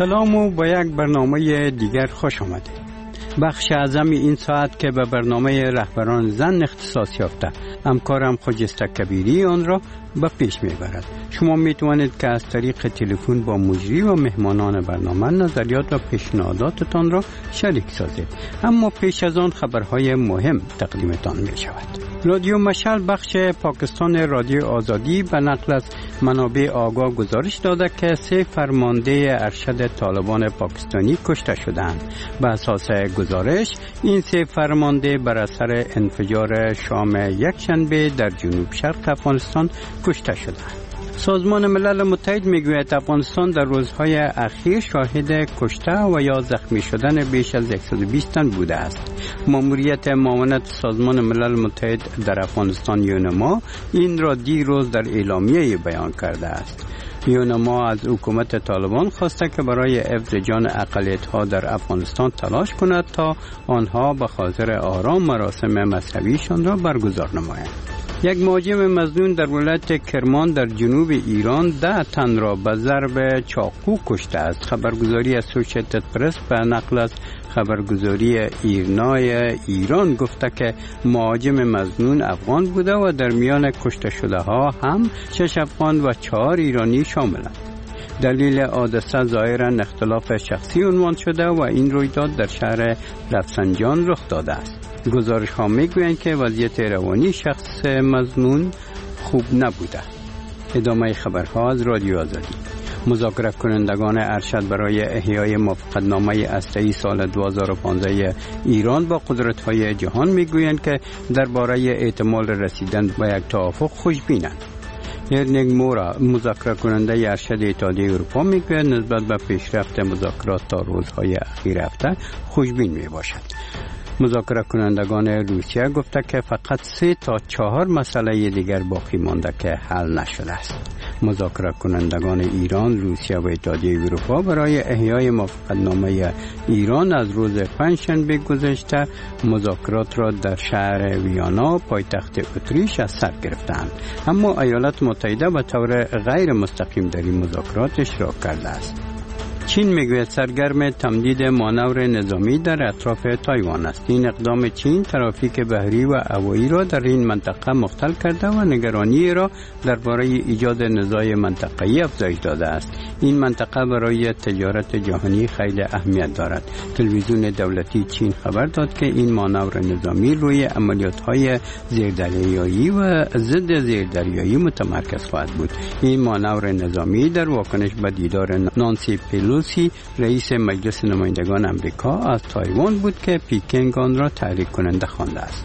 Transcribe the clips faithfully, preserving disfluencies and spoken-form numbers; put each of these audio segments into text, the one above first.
سلام و با یک برنامه دیگر خوش آمدید. بخش اعظم این ساعت که به برنامه رهبران زن اختصاص یافته همکارم خجسته کبیری آن را به پیش میبرد. شما میتوانید که از طریق تلفن با مجری و مهمانان برنامه نظریات و پیشنهاداتتان را شریک سازید. اما پیش از آن خبرهای مهم تقدیمتان می شود. رادیو مشعل بخش پاکستان رادیو آزادی به نقل از منابع آگاه گزارش داده که سه فرمانده ارشد طالبان پاکستانی کشته شدند. به اساس گزارش این سه فرمانده بر اثر انفجار شام یک شنبه در جنوب شرق افغانستان کشته شدند. سازمان ملل متحد میگوید افغانستان در روزهای اخیر شاهد کشته و یا زخمی شدن بیش از صد و بیست تن بوده است. ماموریت معاونت سازمان ملل متحد در افغانستان یونما این را دیروز در اعلامیه بیان کرده است. یونما از حکومت طالبان خواسته که برای حفظ جان اقلیت‌ها در افغانستان تلاش کند تا آنها به خاطر آرام مراسم مذهبیشان را برگزار نمایند. یک مهاجم مظنون در ولایت کرمان در جنوب ایران ده تن را به ضرب چاقو کشته است. خبرگزاری اسوسییتد پرس به نقل از خبرگزاری ایرنای ایران گفته که مهاجم مظنون افغان بوده و در میان کشته شده ها هم شش افغان و چهار ایرانی شاملند. دلیل حادثه ظاهرا اختلاف شخصی عنوان شده و این رویداد در شهر رفسنجان رخ داده است. گزارش ها میگویند که وضعیت روانی شخص مظنون خوب نبوده. ادامه خبرها از رادیو آزادی. مذاکره کنندگان ارشد برای احیای موافقتنامه هسته‌ای سال دو هزار و پانزده ایران با قدرت‌های جهان میگویند که درباره احتمال رسیدن به یک توافق خوشبینند. ارنگ مورا مذاکره کننده ارشد اتحادیه اروپا میگوید نسبت به پیشرفت مذاکرات تا روزهای اخیر هفته خوشبین میباشد. مذاکره کنندگان روسیه گفته که فقط سه تا چهار مسئله دیگر باقی مانده که حل نشده است. مذاکره کنندگان ایران، روسیه و اتحادیه اروپا برای احیای موافقتنامه ایران از روز پنجشنبه گذشته مذاکرات را در شهر ویانا پایتخت اتریش از سر گرفتند. اما ایالات متحده به طور غیر مستقیم در این مذاکرات اشتراک کرده است. چین میگوید سرگرم تمدید مانور نظامی در اطراف تایوان است. این اقدام چین ترافیک بحری و هوایی را در این منطقه مختل کرده و نگرانی را درباره ایجاد نزاع منطقه‌ای افزایش داده است. این منطقه برای تجارت جهانی خیلی اهمیت دارد. تلویزیون دولتی چین خبر داد که این مانور نظامی روی عملیات‌های زیردریایی و ضد زیردریایی متمرکز خواهد بود. این مانور نظامی در واکنش به دیدار نانسی پلوسی رئیس مجلس نمایندگان امریکا از تایوان بود که پیکنگ آن را تحریک کننده خوانده است.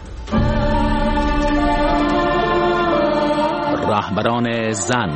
رهبران زن.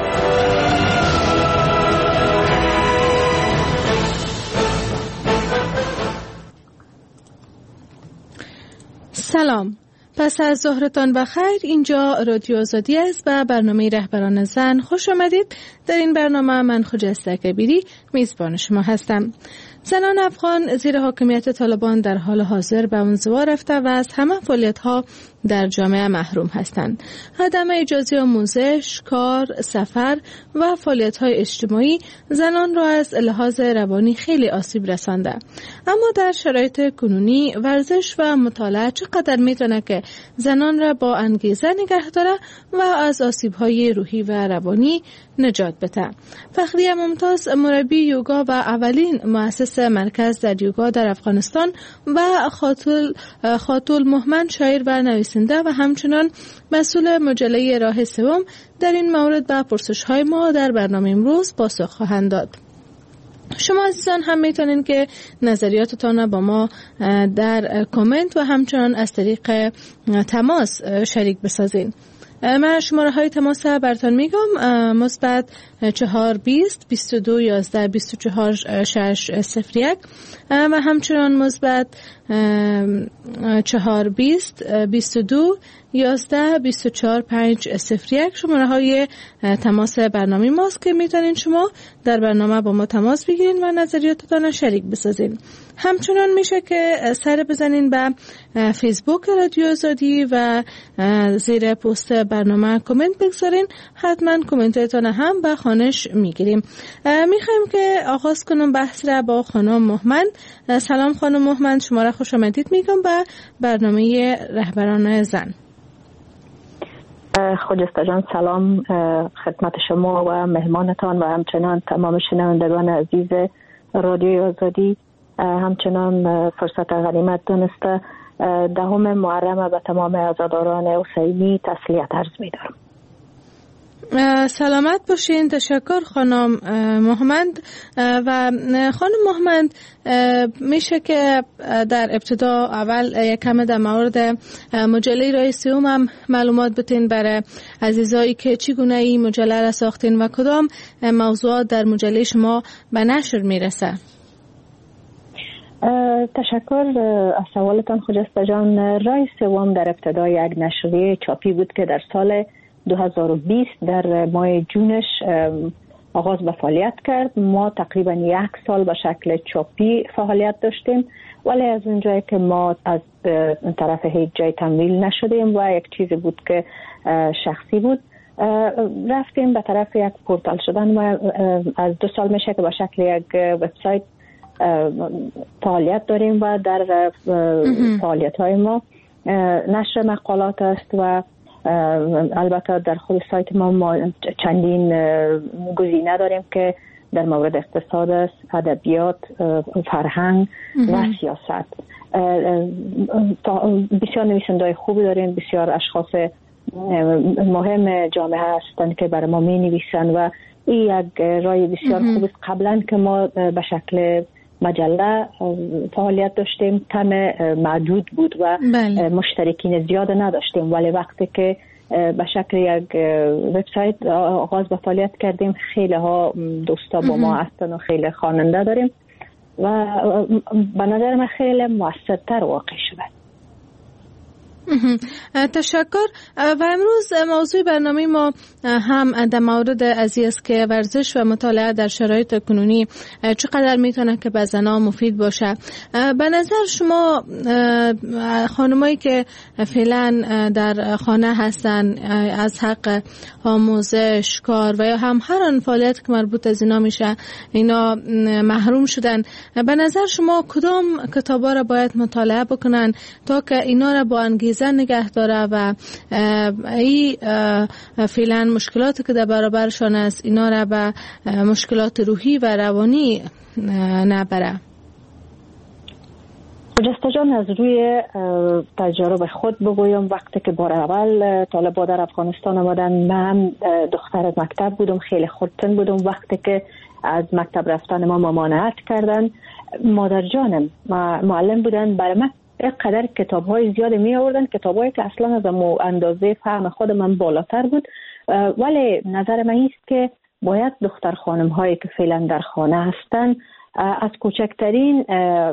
سلام، پس از ظهرتان بخیر. اینجا رادیو آزادی است و برنامه رهبران زن. خوش آمدید. در این برنامه من خجسته کبیری میزبان شما هستم. زنان افغان زیر حاکمیت طالبان در حال حاضر به انزوا رفته و از همه فعالیت‌ها در جامعه محروم هستند. عدم اجازه آموزش، کار، سفر و فعالیت‌های اجتماعی زنان را از لحاظ روانی خیلی آسیب رسانده. اما در شرایط کنونی ورزش و مطالعه چقدر میتونه که زنان را با انگیزه نگه داره و از آسیب‌های روحی و روانی نجات بده. فخریه ممتاز مربی یوگا و اولین مؤسس مرکز در یوگا در افغانستان و خاتول خاتول محمد شاعر و نویسنده و همچنان مسئول مجله راه سوم در این مورد به پرسش‌های ما در برنامه امروز پاسخ خواهند داد. شما عزیزان هم میتونین که نظریاتتان را با ما در کامنت و همچنان از طریق تماس شریک بسازین. من شماره های تماس براتون میگم: مثبت چهار بیست بیست و دو یازده بیست و چهار شش صفر یک و همچنان مثبت چهار بیست بیست و دو یازده بیست و چهار پنج صفر یک شماره های تماس برنامه ماست که میتونین شما در برنامه با ما تماس بگیرین و نظریاتتان شریک بسازین. همچنان میشه که سر بزنین به فیسبوک رادیو آزادی و زیر پست برنامه کامنت بگذارین. حتما کامنتتان هم به خوانش میگیریم. میخوایم که آغاز کنم بحث را با خانم مهمند. سلام خانم مهمند، شما را خوش آمدید میگم به برنامه رهبران زن. خجسته جان، سلام خدمت شما و مهمانتان و همچنان تمام شنوندگان عزیز رادیوی آزادی. همچنان فرصت غنیمت دانسته دهم محرم به تمام عزاداران حسینی تسلیت عرض می‌دارم. سلامت باشین. تشکر خانم مهمند. و خانم مهمند، میشه که در ابتدا اول یکم در مورد مجله رای سیوم هم معلومات بتین برای عزیزایی که چگونه این مجله را ساختین و کدام موضوعات در مجله شما به نشر میرسه؟ تشکر از سوالتان خجسته جان. رای سوم در ابتدا یک نشریه چاپی بود که در سال دو هزار و بیست در ماه جونش آغاز به فعالیت کرد. ما تقریبا یک سال به شکل چاپی فعالیت داشتیم، ولی از اونجایی که ما از طرف هیچ جای تمویل نشدیم و یک چیزی بود که شخصی بود، رفتیم به طرف یک پورتال شدن و از دو سال میشه که به شکل یک وبسایت فعالیت داریم و در فعالیت های ما نشر مقالات است و البته در خود سایت ما, ما چندین گزینه داریم که در مورد اقتصاد است، ادبیات، فرهنگ و سیاست. بسیار نویسنده‌های خوبی داریم، بسیار اشخاص مهم جامعه هستند که برای ما می نویسند و این یک رای بسیار خوب است. قبلا که ما به شکل مجله فعالیت داشتیم کم معدود بود و بله. مشترکین زیاد نداشتیم، ولی وقتی که به شکل یک وبسایت آغاز به فعالیت کردیم خیلی ها دوستا با ما هستن و خیلی خواننده داریم و به نظر من خیلی مؤثرتر واقع شده. تشکر. و امروز موضوع برنامه ما هم در مورد ازی است که ورزش و مطالعه در شرایط کنونی چقدر میتونه که به زنان مفید باشه. به نظر شما خانمایی که فعلا در خانه هستن از حق آموزش، کار و یا هم هر آن فعالیت که مربوط از اینا میشه اینا محروم شدن، به نظر شما کدام کتابا را باید مطالعه بکنن تا که اینا را با انگیزه نگه داره و این فعلا مشکلاتی که در برابرشان است اینا را به مشکلات روحی و روانی نبره؟ خجسته جان، از روی تجارب خود بگویم، وقتی که بار اول طالبان در افغانستان آمدن من دختر مکتب بودم، خیلی خردتن بودم. وقتی که از مکتب رفتن ما ممانعت کردن، مادر جانم معلم بودن برای من قدر کتاب های زیاد می آوردن، کتاب هایی که اصلا از اندازه فهم خود من بالاتر بود. ولی نظر من است که باید دختر خانم هایی که فعلا در خانه هستن از کوچکترین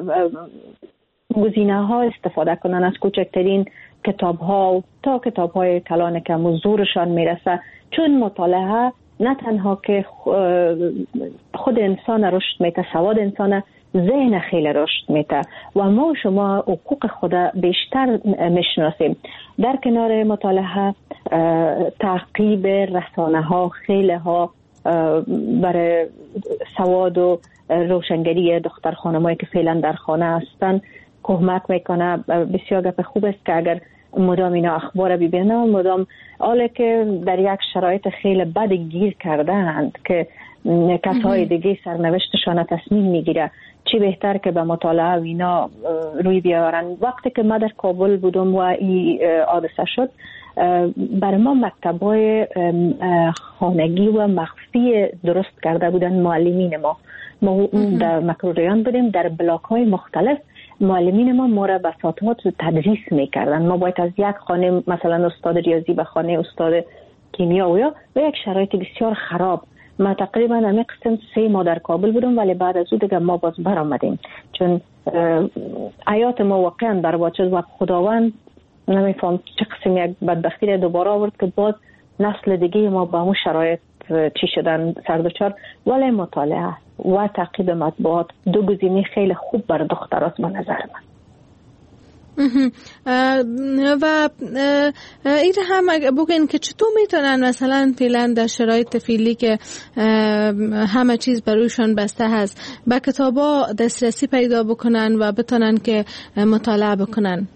گزینه ها استفاده کنن، از کوچکترین کتاب ها تا کتاب های کلان که زورشان میرسه، چون مطالعه نه تنها که خود انسان رشد میته، سواد انسان ذهن خیلی رشد میته و ما شما حقوق خود بیشتر میشناسیم. در کنار مطالعه تعقیب رسانه ها خیلی ها برای سواد و روشنگری دختر خانمایی که فعلا در خانه هستن کمک میکنه. بسیار گپ خوب است که اگر مدام اینا اخبار ببینن، مدام حالا که در یک شرایط خیلی بد گیر کردند که کسای دیگه سرنوشتشان تصمیم میگیره، چی بهتر که به مطالعه و اینا روی بیارن. وقتی که ما در کابل بودم و این حادثه شد، برای ما مکتبای خانگی و مخفی درست کرده بودن معلمین ما. ما در مکروریان بودیم، در بلاک های مختلف معلمین ما ما را بساطات تدریس میکردن. ما باید از یک خانه مثلا استاد ریاضی به خانه استاد کیمیا و یا و یک شرایط بسیار خراب. ما تقریبا همه قسم سه ما در کابل بودم، ولی بعد از او دیگه ما باز بر آمدیم چون حیات ما واقعا برباد شد و خداوند نمیفهم چه قسم یک بدبختی را دوباره آورد که باز نسل دیگه ما با همون شرایط چی شدن سردوچار. ولی مطالعه و تعقیب مطبوعات دو گزینه خیلی خوب بر دختراست به نظر من. و این هم بگین که چطور میتونن مثلا فعلا در شرایط فعلی که همه چیز برویشون بسته هست به کتابا دسترسی پیدا بکنن و بتونن که مطالعه بکنن؟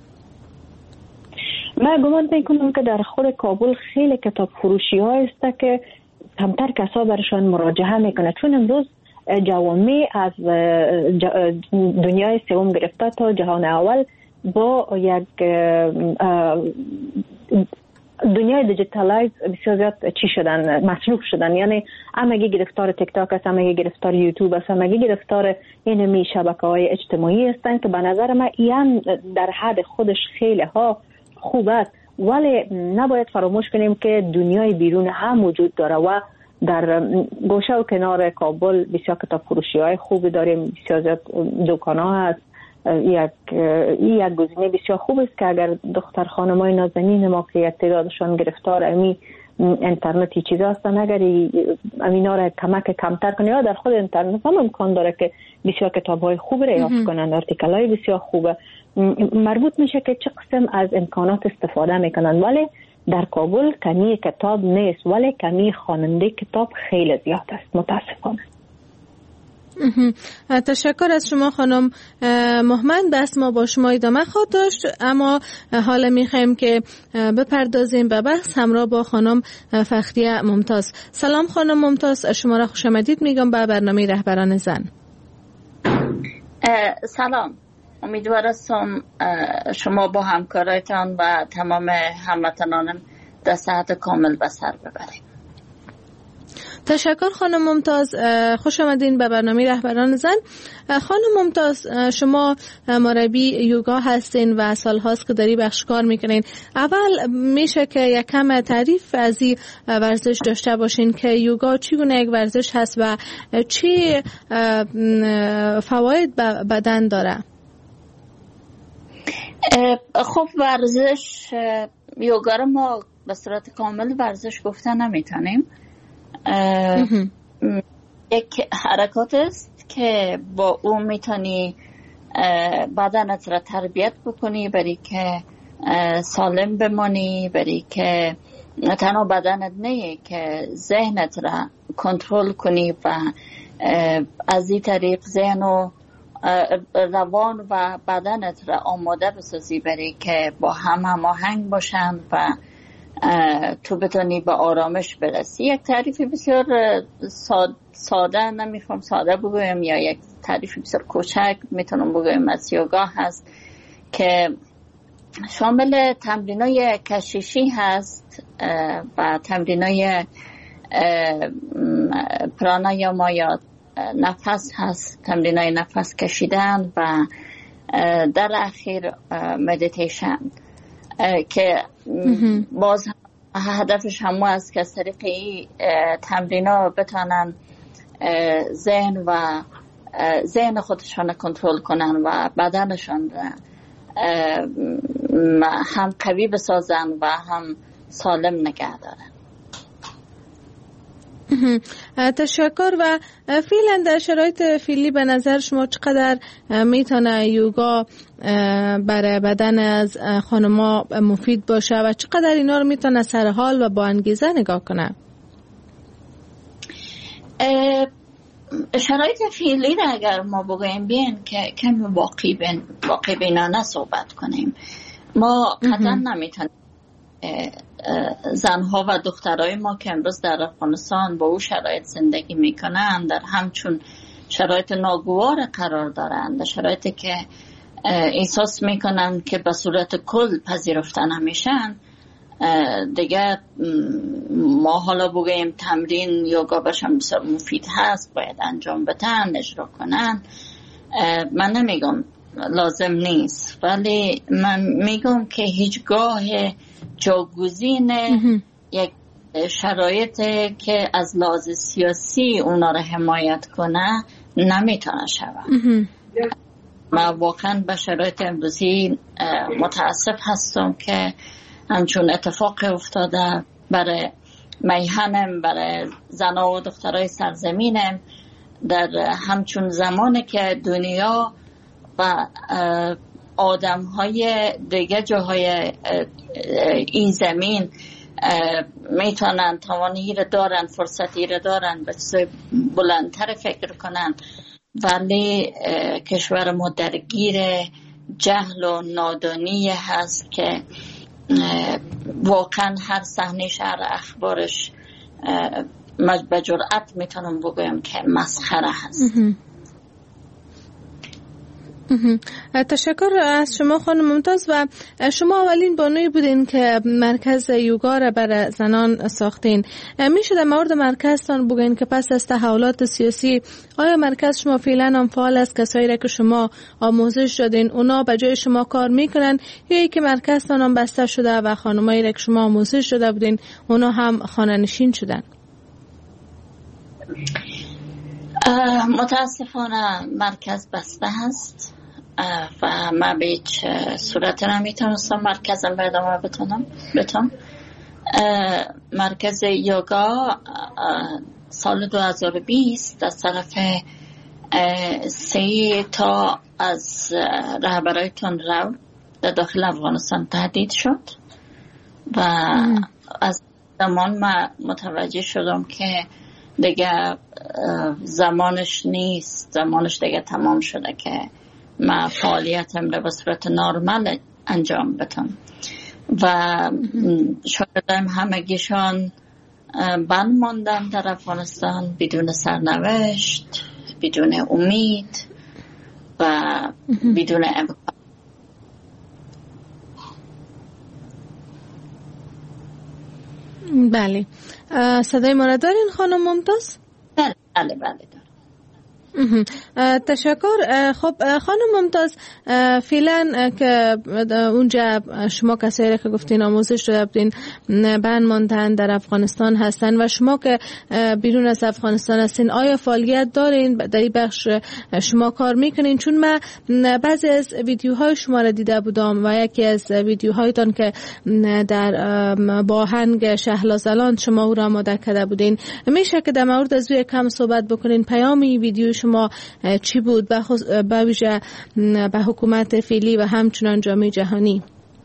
من گمان میکنم که در خود کابل خیلی کتاب فروشی ها است که کمتر کسا برشان مراجعه میکنه، چون امروز جوامع از دنیای سوم گرفته تا جهان اول با یک دنیای دیجیتالایز بسیار زیاد چی شدن، مصروف شدن. یعنی همگی گرفتار تیک تاک است، همگی گرفتار یوتیوب است، همگی گرفتار اینمی شبکه‌های اجتماعی هستند که به نظر من این در حد خودش خیلی ها خوب است، ولی نباید فراموش کنیم که دنیای بیرون هم وجود داره و در گوشه و کنار کابل بسیار کتاب فروشی های خوبی داریم، بسیار زیاد دکان ها هست. یک یک گزینه بسیار خوب است که اگر دختر خانمای نازنین ما که تعدادشان گرفتار امی اینترنتی چیزا هستن، اگر امینا را کمک کمتر کنه یا در خود اینترنت هم امکان داره که بسیار کتاب های خوب را یافت کنن، آرتیکل های بسیار خوبه، مربوط میشه که چه قسم از امکانات استفاده میکنن. ولی در کابل کمی کتاب نیست، ولی کمی خواننده کتاب خیلی زیاد است متاسفانه. تشکر از شما خانم محمد. بس ما با شما ادامه خواهد داشت، اما حالا میخوایم که بپردازیم به بحث همراه با خانم فخریه ممتاز. سلام خانم ممتاز، شما را خوش آمدید میگم به برنامه رهبران زن. سلام، امیدوار هستم شما با همکارایتان و تمام هموطنانم در صحت کامل به سر ببرید. تشکر خانم ممتاز، خوش آمدین به برنامه رهبران زن. خانم ممتاز، شما مربی یوگا هستین و سال هاست که داری بخش کار میکنین. اول میشه که یک کم تعریف از این ورزش داشته باشین که یوگا چگونه یک ورزش هست و چی فواید به بدن داره؟ خب ورزش یوگا رو ما به صورت کامل ورزش گفتن نمیتونیم. یک حرکات است که با اون میتونی بدنت را تربیت بکنی برای که سالم بمانی، برای که تنها بدنت نه که ذهنت را کنترل کنی و از این طریق ذهن و روان و بدنت را آماده بسازی برای که با هم هماهنگ باشن و تو بتونی به آرامش برسی. یک تعریف بسیار ساده، نمیخوام ساده بگویم یا یک تعریف بسیار کوچک میتونم بگویم از یوگا هست که شامل تمرینای کششی هست و تمرینای پرانایاما یا نفس هست، تمرینای نفس کشیدن و در اخیر مدیتیشن که باز هدفش همون است که از طریق این تمرینا بتونن ذهن و ذهن خودشان کنترل کنن و بدنشان هم قوی بسازن و هم سالم نگه دارن. تشکر. و فعلا در شرایط فعلی به نظر شما چقدر میتونه یوگا برای بدن از خانما مفید باشه و چقدر اینا رو میتونه سر حال و با انگیزه نگاه کنه؟ شرایط فعلی را اگر ما بگویم بیان که کمی واقعی بین واقعی بینانه صحبت کنیم، ما قطعا نمیتونیم زنها و دخترای ما که امروز در افغانستان با او شرایط زندگی میکنن در همچون شرایط ناگوار قرار دارند، در شرایطی که احساس میکنن که به صورت کل پذیرفته نمیشن، دیگه ما حالا بگیم تمرین یوگا بشن بسیار مفید هست، باید انجام بدن، اجرا کنن. من نمیگم لازم نیست، ولی من میگم که هیچگاه جاگزین یک شرایط که از لحاظ سیاسی اونا رو حمایت کنه نمیتونه شود. من واقعا به شرایط امروزی متاسف هستم که همچون اتفاق افتاده برای میهنم، برای زنها و دخترای سرزمینم، در همچون زمانی که دنیا و آدم های دیگه جاهای این زمین میتونن توانی را دارن، فرصتی را دارن به چیزای بلندتر فکر کنن، ولی کشور ما درگیر جهل و نادانی هست که واقعا هر صحنه شهر اخبارش به جرأت میتونم بگویم که مسخره هست. تشکر از شما خانم ممتاز. و شما اولین بانوی بودین که مرکز یوگا را برای زنان ساختین. میشه در مورد مرکزتان بگین که پس از تحولات سیاسی آیا مرکز شما فعلا هم فعال است؟ کسایی را که شما آموزش دادین اونا به جای شما کار میکنن یا ای که مرکزتان هم بسته شده و خانمایی را که شما آموزش داده بودین اونا هم خانه نشین شدن؟ متاسفانه مرکز بسته هست و من به هیچ صورت نمیتونستم مرکزم به ادامه بتونم بتونم مرکز یوگا سال دو هزار و بیست از طرف سه تا از رهبرای تندرو در داخل افغانستان تهدید شد و ام. از زمان من متوجه شدم که دیگه زمانش نیست، زمانش دیگه تمام شده که من فعالیتم رو به صورت نرمال انجام بدم و شاگردایم همگیشان بند ماندن در افغانستان بدون سرنوشت، بدون امید و بدون امکان. بله، صدای ما را دارین خانم ممتاز؟ بله بله بله دارم. تشکر. خب خانم ممتاز، فعلا که اونجا شما کسایی که گفتین آموزش داده بودین بند ماندن در افغانستان هستن و شما که بیرون از افغانستان هستین، آیا فعالیت دارین در این بخش شما کار میکنین؟ چون من بعضی از ویدیوهای شما را دیده بودم و یکی از ویدیوهایتان که در باهنگ شهلازلان شما او را آماده کرده بودین، میشه که در مورد از روی کم صحبت بکنین؟ پیامی ویدیو شما چی بود به ویژه به حکومت فعلی و همچنان جامعه جهانی؟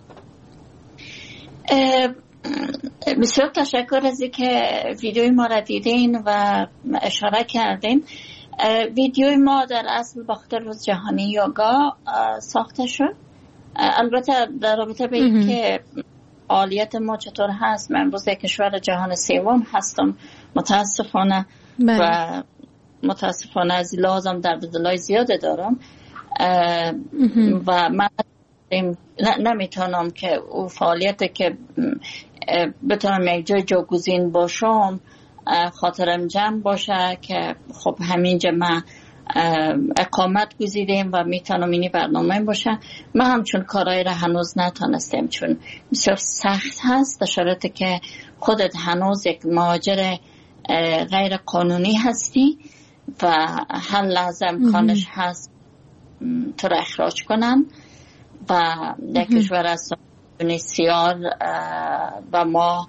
بسیار تشکر از اینکه ویدیوی ما را دیدین و اشاره کردین. ویدیوی ما در اصل به خاطر روز جهانی یوگا ساخته شد. البته در رابطه به این که فعالیت ما چطور هست، من امروز کشور جهان سوم هستم متاسفانه بله. و متاسفانه از لازم در دلای زیاده دارم و من نمیتونم که او فعالیت که بتونم یک جای جاگزین باشم خاطرم جمع باشه که خب همینجا من اقامت گزیدیم و میتونم اینی برنامه باشه. من همچون کارهای را هنوز نتونستیم چون بسیار سخت هست، در شرایطی که خودت هنوز یک مهاجر غیر قانونی هستی و هر لحظه امکانش هست تو را اخراج کنن و در کشور از بسیار و ما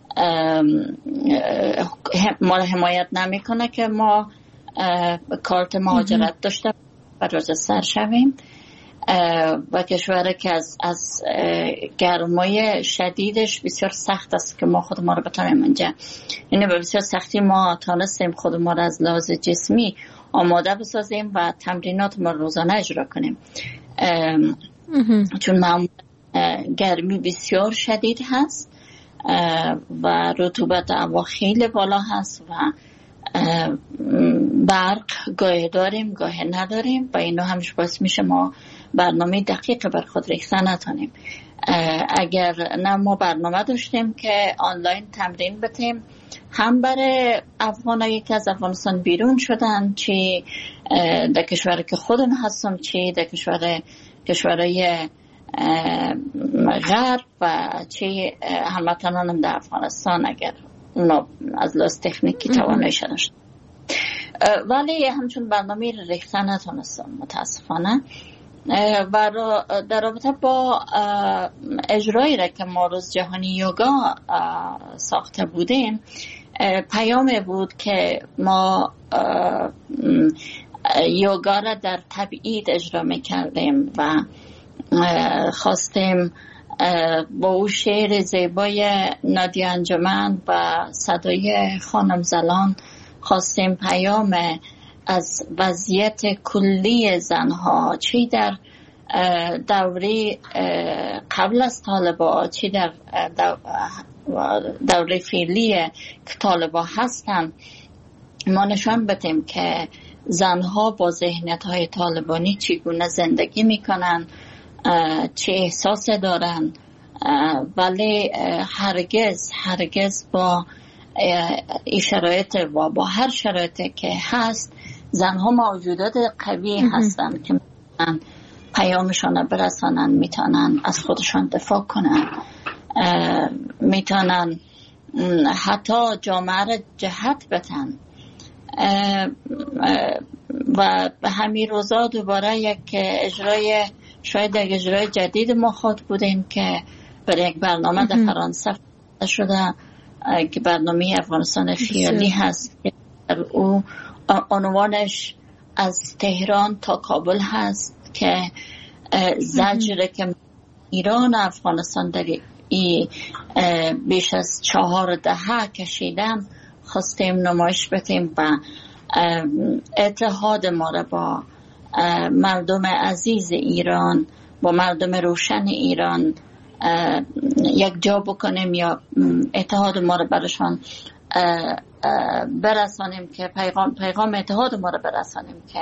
ما را حمایت نمیکنه که ما کارت مهاجرت داشته و روز سر شویم و کشوری که از, از گرمای شدیدش بسیار سخت است که ما خود ما رو بتانیم اینجا، یعنی به بسیار سختی ما تانستیم خود ما رو از لحاظ جسمی آماده بسازیم و تمرینات ما روزانه اجرا کنیم چون معمولا گرمی بسیار شدید هست و رطوبت هوا خیلی بالا هست و برق گاهی داریم گاهی نداریم و اینو همش باعث میشه ما برنامه دقیق بر خود ریختن نتونیم. اگر نه ما برنامه داشتیم که آنلاین تمرین بتیم هم برای افغانایی که از افغانستان بیرون شدن، چی در کشوری که خودم هستم، چی در کشور کشورهای غرب و چی هموطنانم در افغانستان اگر اونا از لحاظ تکنیکی تواناییش داشت، ولی همچون برنامه ریختن نتونستم متاسفانه. و در رابطه با اجرایی را که ما روز جهانی یوگا ساخته بودیم، پیام بود که ما یوگا را در تبعید اجرا میکردیم و خواستیم با او شعر زیبای نادیه انجمن و صدای خانم زلان خواستیم پیام از وضعیت کلی زنها، چی در دوره قبل از طالبان چی در دوره فعلی که طالبان هستن، ما نشان بدیم که زنها با ذهنیت های طالبانی چگونه زندگی میکنن، چه احساس دارن، ولی هرگز هرگز با این شرایط و با هر شرایطی که هست زنها موجودات قوی هستن که میتونن پیامشان برسانن، میتونن از خودشان دفاع کنن، میتونن حتی جامعه را جهت بدن. و به همین روزا دوباره یک اجرای شاید یک اجرای جدید ما خود بودیم که برای یک برنامه در فرانسه شده که برنامه افغانستان خیالی هست که او عنوانش از تهران تا کابل هست که زجر که ایران و افغانستان در ای بیش از چهار دهه کشیدن خواستیم نمایش بدیم و اتحاد ما را با مردم عزیز ایران، با مردم روشن ایران یک جا بکنیم یا اتحاد ما را برشان برسانیم که پیغام پیغام اتحاد ما را برسانیم که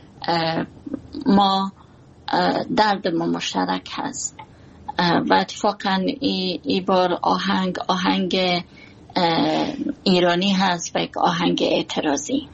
ما درد ما مشترک هست. و اتفاقا ای, ای بار آهنگ آهنگ ایرانی هست و یک آهنگ اعتراضی.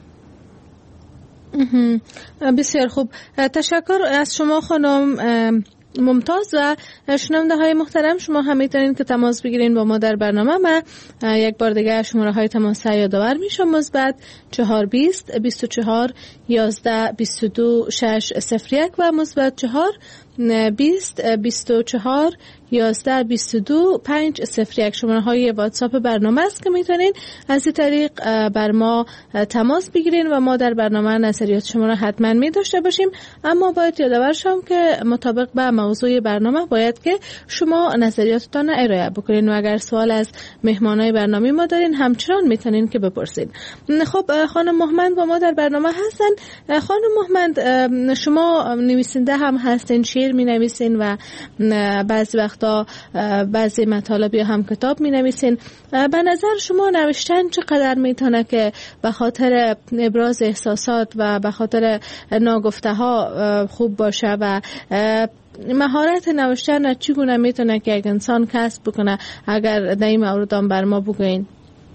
بسیار خوب، تشکر از شما خانم ممتاز. و شنونده های محترم، شما هم میتونید که تماس بگیرین با ما در برنامه. ما یک بار دیگه شماره های تماس یادآور میشم: مثبت چهار بیست بیست و چهار یازده بیست و دو شش صفر یک و مثبت چهار بیست بیست و چهار یازده بیست و دو پنج صفر یک شماره های واتساپ برنامه است که میتونید از این طریق بر ما تماس بگیرین و ما در برنامه نظریات شما را حتما می داشته باشیم. اما باید یادآور شم که مطابق به موضوع برنامه باید که شما نظریاتتان ارائه بکنین و اگر سوال از مهمانای برنامه ما دارین همچنان میتونین که بپرسید. خب خانم محمد با ما در برنامه هستن. خانم محمد، شما نویسنده هم هستین، شعر می نویسین و بعضی وقتا بعضی مطالب هم کتاب می نویسین. به نظر شما نوشتن چقدر میتونه که به خاطر ابراز احساسات و به خاطر ناگفته ها خوب باشه و مهارت نوشتن چگونه میتونه که یک انسان کسب بکنه؟ اگر در این مورد هم بر ما بگوین.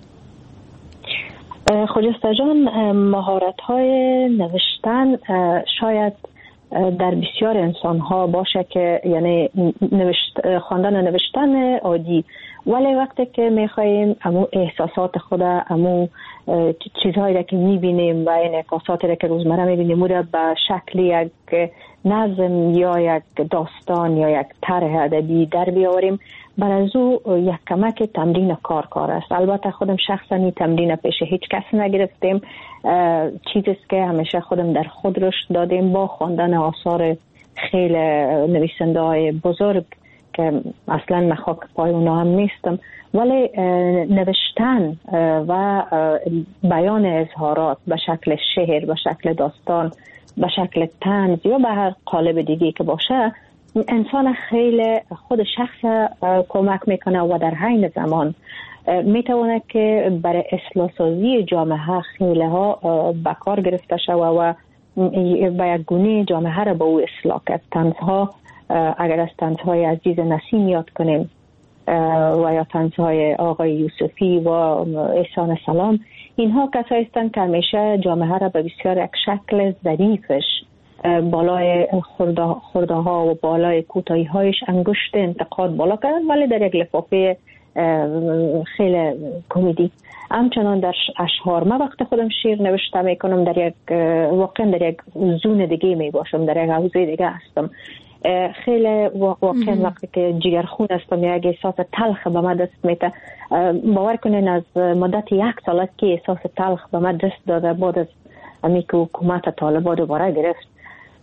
خجسته جان، مهارت های نوشتن شاید در بسیار انسان ها باشه که یعنی نوشت خواندن و نوشتن عادی، ولی وقتی که میخواییم امو احساسات خود، امو چیزهایی را که میبینیم و انعکاساتی را که روزمره میبینیم را به شکل یک نظم یا یک داستان یا یک طرح ادبی در بیاوریم، بر از او یک کمک تمرین کار کار است. البته خودم شخصا این تمرین پیش هیچ کس نگرفتیم، چیزی است که همیشه خودم در خود رشد دادیم با خواندن آثار خیلی نویسنده های بزرگ که اصلا مخاک پای اونا هم نیستم، ولی نوشتن و بیان اظهارات به شکل شعر، به شکل داستان، به شکل طنز یا به هر قالب دیگه که باشه، انسان خیلی خود شخص کمک میکنه و در عین زمان میتونه که برای اصلاح سازی جامعه خیلی ها به کار گرفته شود و به یک گونه جامعه را به او اصلاح کرد. طنزها، اگر از طنزهای عزیز نسیم یاد کنیم و یا طنزهای آقای یوسفی و احسان سلام، اینها کسایی هستند که همیشه جامعه را به بسیار یک شکل ظریفش، بالای خورده ها و بالای کوتاهی هایش انگشت انتقاد بالا کردن، ولی در یک لفافه خیلی کمدی. همچنان در اشعار، من وقت خودم شعر نوشته میکنم در یک واقعا در یک زون دیگه می باشم، در یک حوزه دیگه هستم، خیلی واقعا وقتی که جگرخون هستم یا یک احساس تلخ به من دست میده. باور کنین از مدت یک سال است که احساس تلخ به من دست داده بعد از امی که حکومت طالبان دوباره گرفت.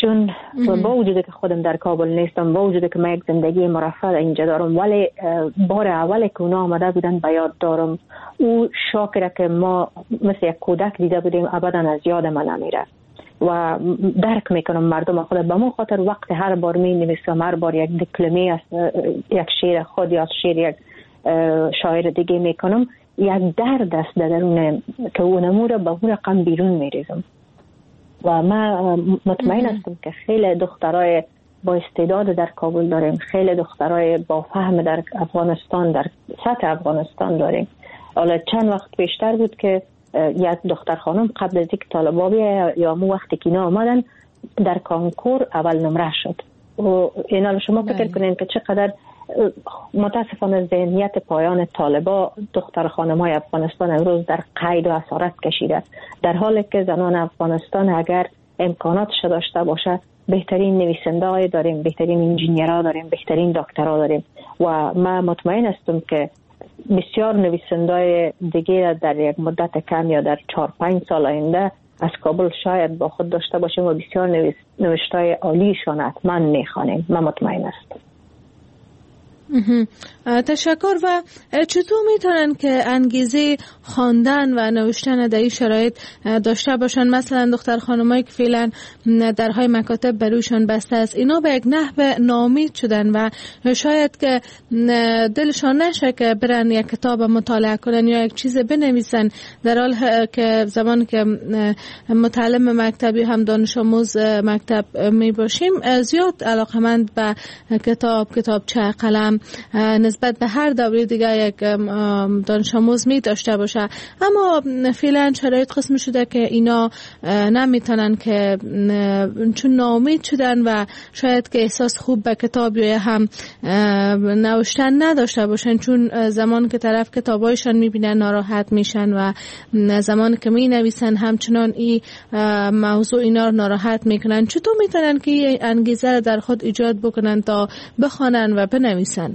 چون با وجود که خودم در کابل نیستم، با وجود که من یک زندگی مرفه اینجا دارم، ولی بار اولی که اونا آمده بودن به یاد دارم. او شاکره که ما مثل یک کودک دیده بودیم ابدا از یاد من نمیره و درک میکنم مردم خود. به من خاطر وقت هر بار می نویسم، هر بار یک دکلمه از یک شعر خود یا شعر یک شاعر دیگه میکنم، یک درد است در درون که اونمو رو به اون رقم بیرون میریزم. و ما مطمئن هستم که خیلی دخترای با استعداد در کابل داریم، خیلی دخترای با فهم در افغانستان، در سطح افغانستان داریم. حالا چند وقت پیشتر بود که یک دختر خانم قبل از اینکه طالبا بیاید یا مو وقتی که اینا آمدن در کانکور اول نمره شد. و اینا رو شما فکر کنین که چقدر متاسفانه ذهنیت پایان طالبا دختر خانم‌های افغانستان امروز در قید و اسارت کشیده، در حالی که زنان افغانستان اگر امکاناتش داشته باشه بهترین نویسنده‌ای داریم، بهترین انجینیرها داریم، بهترین دکترها داریم. و من مطمئن هستم که بسیار نویسنده‌های دیگه در یک مدت کم یا در چهار پنج سال آینده از کابل شاید با خود داشته باشیم و بسیار نوشته‌های عالیشان حتما میخوانیم. من مطمئن هستم. تشکر. و چطور میتونن که انگیزه خواندن و نوشتن در این شرایط داشته باشن؟ مثلا دختر خانمایی که فعلا درهای مکاتب برویشان بسته است، اینا به یک نحو ناامید شدن و شاید که دلشان نشه که برن یک کتاب مطالعه کنن یا یک چیز بنویسن، در حال که زمان که متعلم مکتبی هم دانش آموز مکتب می باشیم زیاد علاقمند به کتاب، کتابچه، قلم نسبت به هر دوره دیگه یک دانش آموز می داشته باشه. اما فعلا شرایط قسم شده که اینا نمیتونن که چون ناامید شدن و شاید که احساس خوب به کتاب یا هم نوشتن نداشته باشن، چون زمان که طرف کتابایشان میبینن ناراحت میشن و زمان که می نویسن همچنان این موضوع اینا رو ناراحت میکنن. چطور میتونن که انگیزه رو در خود ایجاد بکنن تا بخوانن و بنویسن؟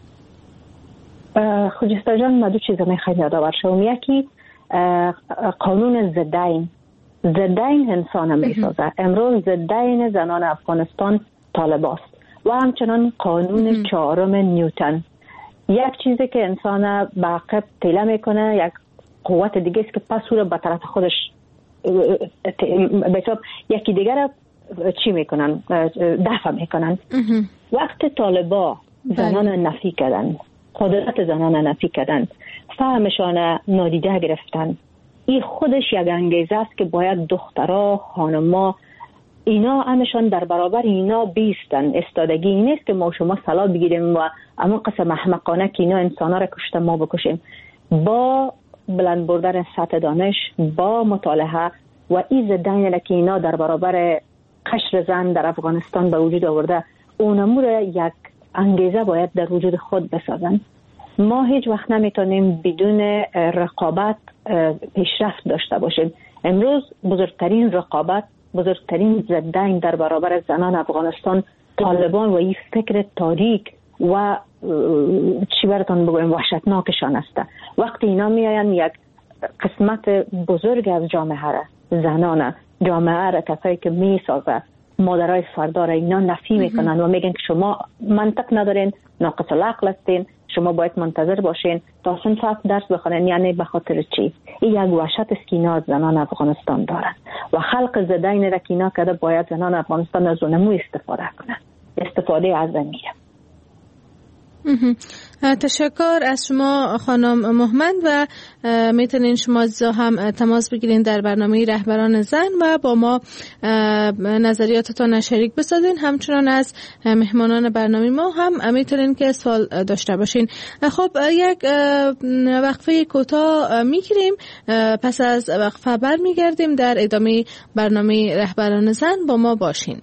خجسته جان، ما دو چیز میخوایم یادآور شوم. یکی قانون ضدین ضدین انسان میسازه. امروز ضدین زنان افغانستان طالباست و همچنان قانون چهارم نیوتن. یک چیزی که انسان به عقب تیله میکنه یک قوت دیگه است که پس او رو به طرف خودش بسیار یکی دیگر چی میکنن؟ دفع میکنن. وقت طالبا زنان نفی کردن، قدرت زنان نفی کردن، فهمشان نادیده گرفتن، این خودش یک انگیزه است که باید دخترها، خانما اینا همشان در برابر اینا بیستن. استادگی این نیست که ما شما سلا بگیریم و اما قسم احمقانه که اینا انسانا را کشتن ما بکشیم. با بلند بردن سطح دانش، با مطالعه و این ضدین که اینا در برابر قشر زن در افغانستان به وجود آورده، اونمور یک انگیزه باید در وجود خود بسازن. ما هیچ وقت نمیتونیم بدون رقابت پیشرفت داشته باشیم. امروز بزرگترین رقابت، بزرگترین ضدین در برابر زنان افغانستان طالبان و این فکر تاریک و چی براتون بگویم وحشتناکشان است. وقتی اینا میاین یک قسمت بزرگ از جامعه را، زنان جامعه را، کسایی که میسازه مادرای فردا را اینا نفی میکنن و میگن که شما منطق ندارین، ناقص العقل هستین، شما باید منتظر باشین تا صنف هفت درس بخونین. یعنی به خاطر چی؟ این یک وحشت است که اینا از زنان افغانستان دارن و خلق زدین را که اینا کرده باید زنان افغانستان از اونمو استفاده کنن. استفاده از زمیه. تشکر از شما خانم محمد و میتونین شما عزیزا هم تماس بگیرین در برنامه رهبران زن و با ما نظریاتتان شریک بسازین. همچنان از مهمانان برنامه ما هم میتونین که سوال داشته باشین. خب یک وقفه کوتاه میگیریم، پس از وقفه برمیگردیم در ادامه برنامه رهبران زن. با ما باشین.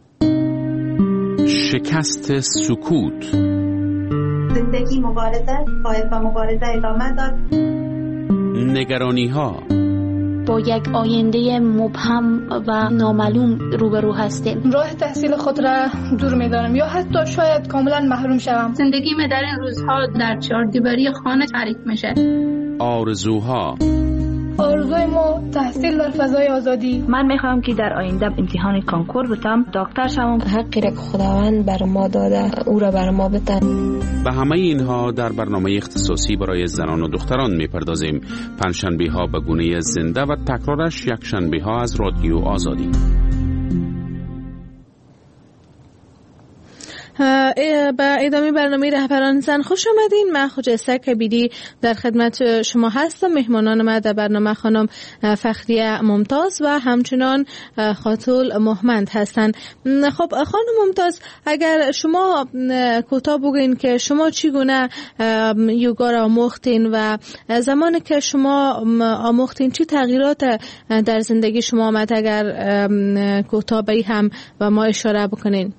شکست سکوت. زندگی مبارزه، باید با مبارزه ادامه داد. نگرانی ها. با یک آینده مبهم و نامعلوم روبرو هستیم. راه تحصیل خود را دور می‌دارم یا حتی شاید کاملا محروم شوم. زندگی در این روزها در چهار دیواری خانه تعریف میشه. آرزوها. آرزوی ما تحصیل در فضای آزادی. من میخوام که در آینده امتحان کانکور بتم، دکتر شوم. حقی را که خداوند بر ما داده او را بر ما بتن. به همه اینها در برنامه اختصاصی برای زنان و دختران میپردازیم. پنجشنبه ها به گونه زنده و تکرارش یک شنبه ها از رادیو آزادی. با ادامه برنامه رهبران زن خوش آمدین. من خجسته کبیری در خدمت شما هستم. مهمانان ما در برنامه خانم فخریه ممتاز و همچنان خاتول محمد هستند. خب خانم ممتاز، اگر شما کوتاه بگین که شما چگونه یوگا را آموختین و زمانی که شما آموختین چه تغییرات در زندگی شما آمد، اگر کوتاه به هم و ما اشاره بکنین.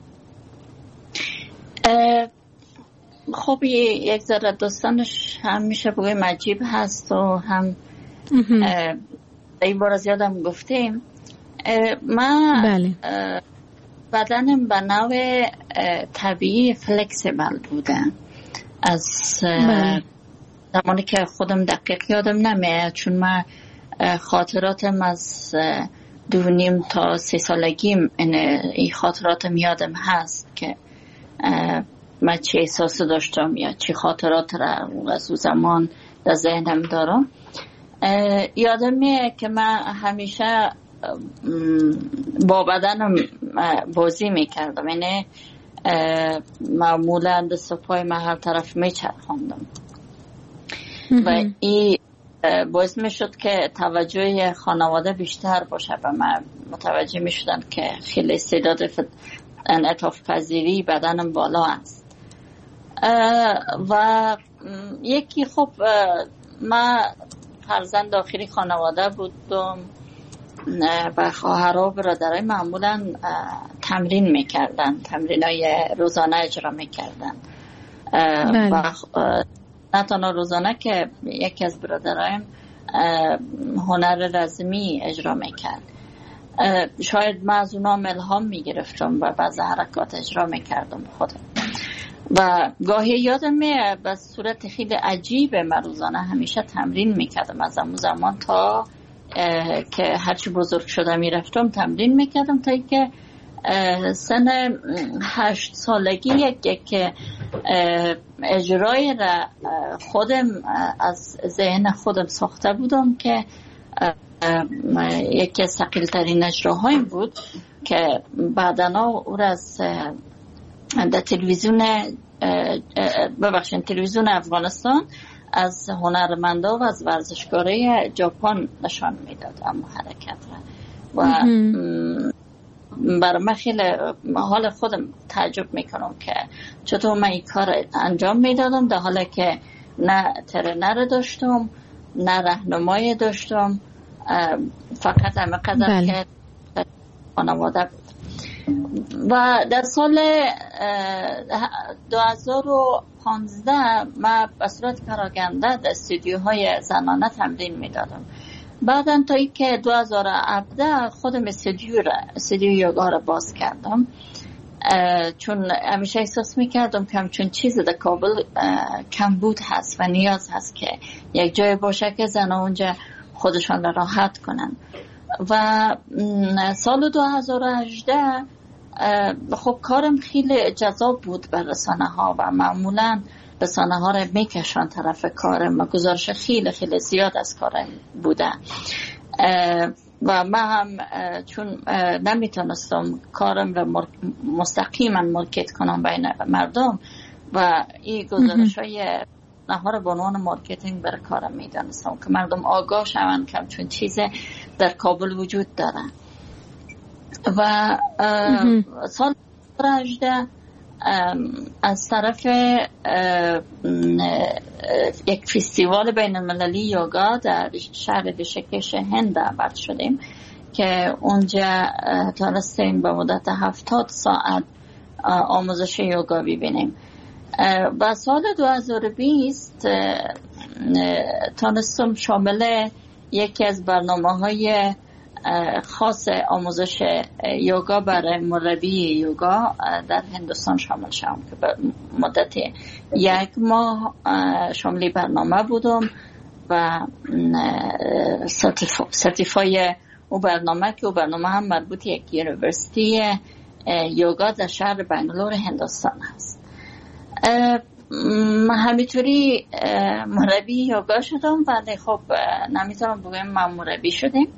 خب یک ذره داستانش هم میشه بگویم عجیب هست و هم این بار از یادم گفتیم. من بله. بدنم به نوع طبیعی فلکسیبل بودم از بله. زمانی که خودم دقیق یادم نمیاد، چون من خاطراتم از دو نیم تا سه سالگیم این خاطراتم یادم هست که من چه احساس داشتم یا چه خاطرات را از اون زمان در ذهنم دارم. یادمه که من همیشه با بدنم بازی میکردم، یعنی معمولا دست و پای من هر طرف میچرخاندم و این باعث میشد که توجه خانواده بیشتر باشه و من متوجه میشدم که خیلی استعداد انعطاف پذیری بدنم بالا است. و یکی خب من فرزند آخری خانواده بودم و خواهرها و برادرای معمولا تمرین میکردن، تمرین های روزانه اجرا میکردن و نه تنها روزانه که یکی از برادرایم هنر رزمی اجرا میکرد. شاید من از اونا الهام میگرفتم و بعض حرکات اجرا میکردم خودم و گاهی یادمه به صورت خیلی عجیب من روزانه همیشه تمرین میکردم. از اون زمان تا که هرچی بزرگ شدم میرفتم تمرین میکردم تا اینکه سن هشت سالگی یک که اجرای را خودم از ذهن خودم ساخته بودم که یکی از ثقیل ترین اجراهایم بود که بعدنا او را از در تلویزیون ببخشید تلویزیون افغانستان از هنرمندا و از ورزشکارای ژاپن نشان میداد اما حرکت را و برای من خیلی حال خودم تعجب میکنم که چطور من این کار انجام میدادم در حالی که نه ترنر داشتم نه راهنمای داشتم، فقط همه قدر بله. که خانواده بود. و در سال دو هزار و پانزده من به صورت پراگنده در استودیوهای زنانه تمرین میدادم. بعدن تا ای که دو هزار و هفده خودم استودیو را استودیو یوگا را باز کردم، چون همیشه احساس میکردم که همچون چیز در کابل کمبود هست و نیاز هست که یک جای باشه که زنها اونجا خودشان را راحت کنن. و سال دو هزار و هجده خب کارم خیلی جذاب بود بر رسانه ها و معمولا رسانه ها را میکشن طرف کارم و گزارش خیلی خیلی زیاد از کارم بوده و من هم چون نمیتونستم کارم را مستقیما مارکت کنم بین مردم و این گزارش های نها را به عنوان مارکتینگ برای کارم میدانستم که مردم آگاه شوند که چون چیز در کابل وجود داره. و سال دو هزار و هجده از طرف یک فستیوال بین المللی یوگا در شهر ریشیکیش هند دعوت شدیم که اونجا تونستیم به مدت هفتاد ساعت آموزش یوگا ببینیم. و سال دو هزار و بیست تونستم شامل یکی از برنامه‌های خاص آموزش یوگا برای مربی یوگا در هندوستان شامل شدم که به مدت یک ماه شامل برنامه بودم و سرتیفای او برنامه که او برنامه هم مربوط یک یونیورسیتی یوگا در شهر بنگلور هندوستان هست. من همینطوری مربی یوگا شدم، ولی خب نمیتونم بگم من مربی شدیم.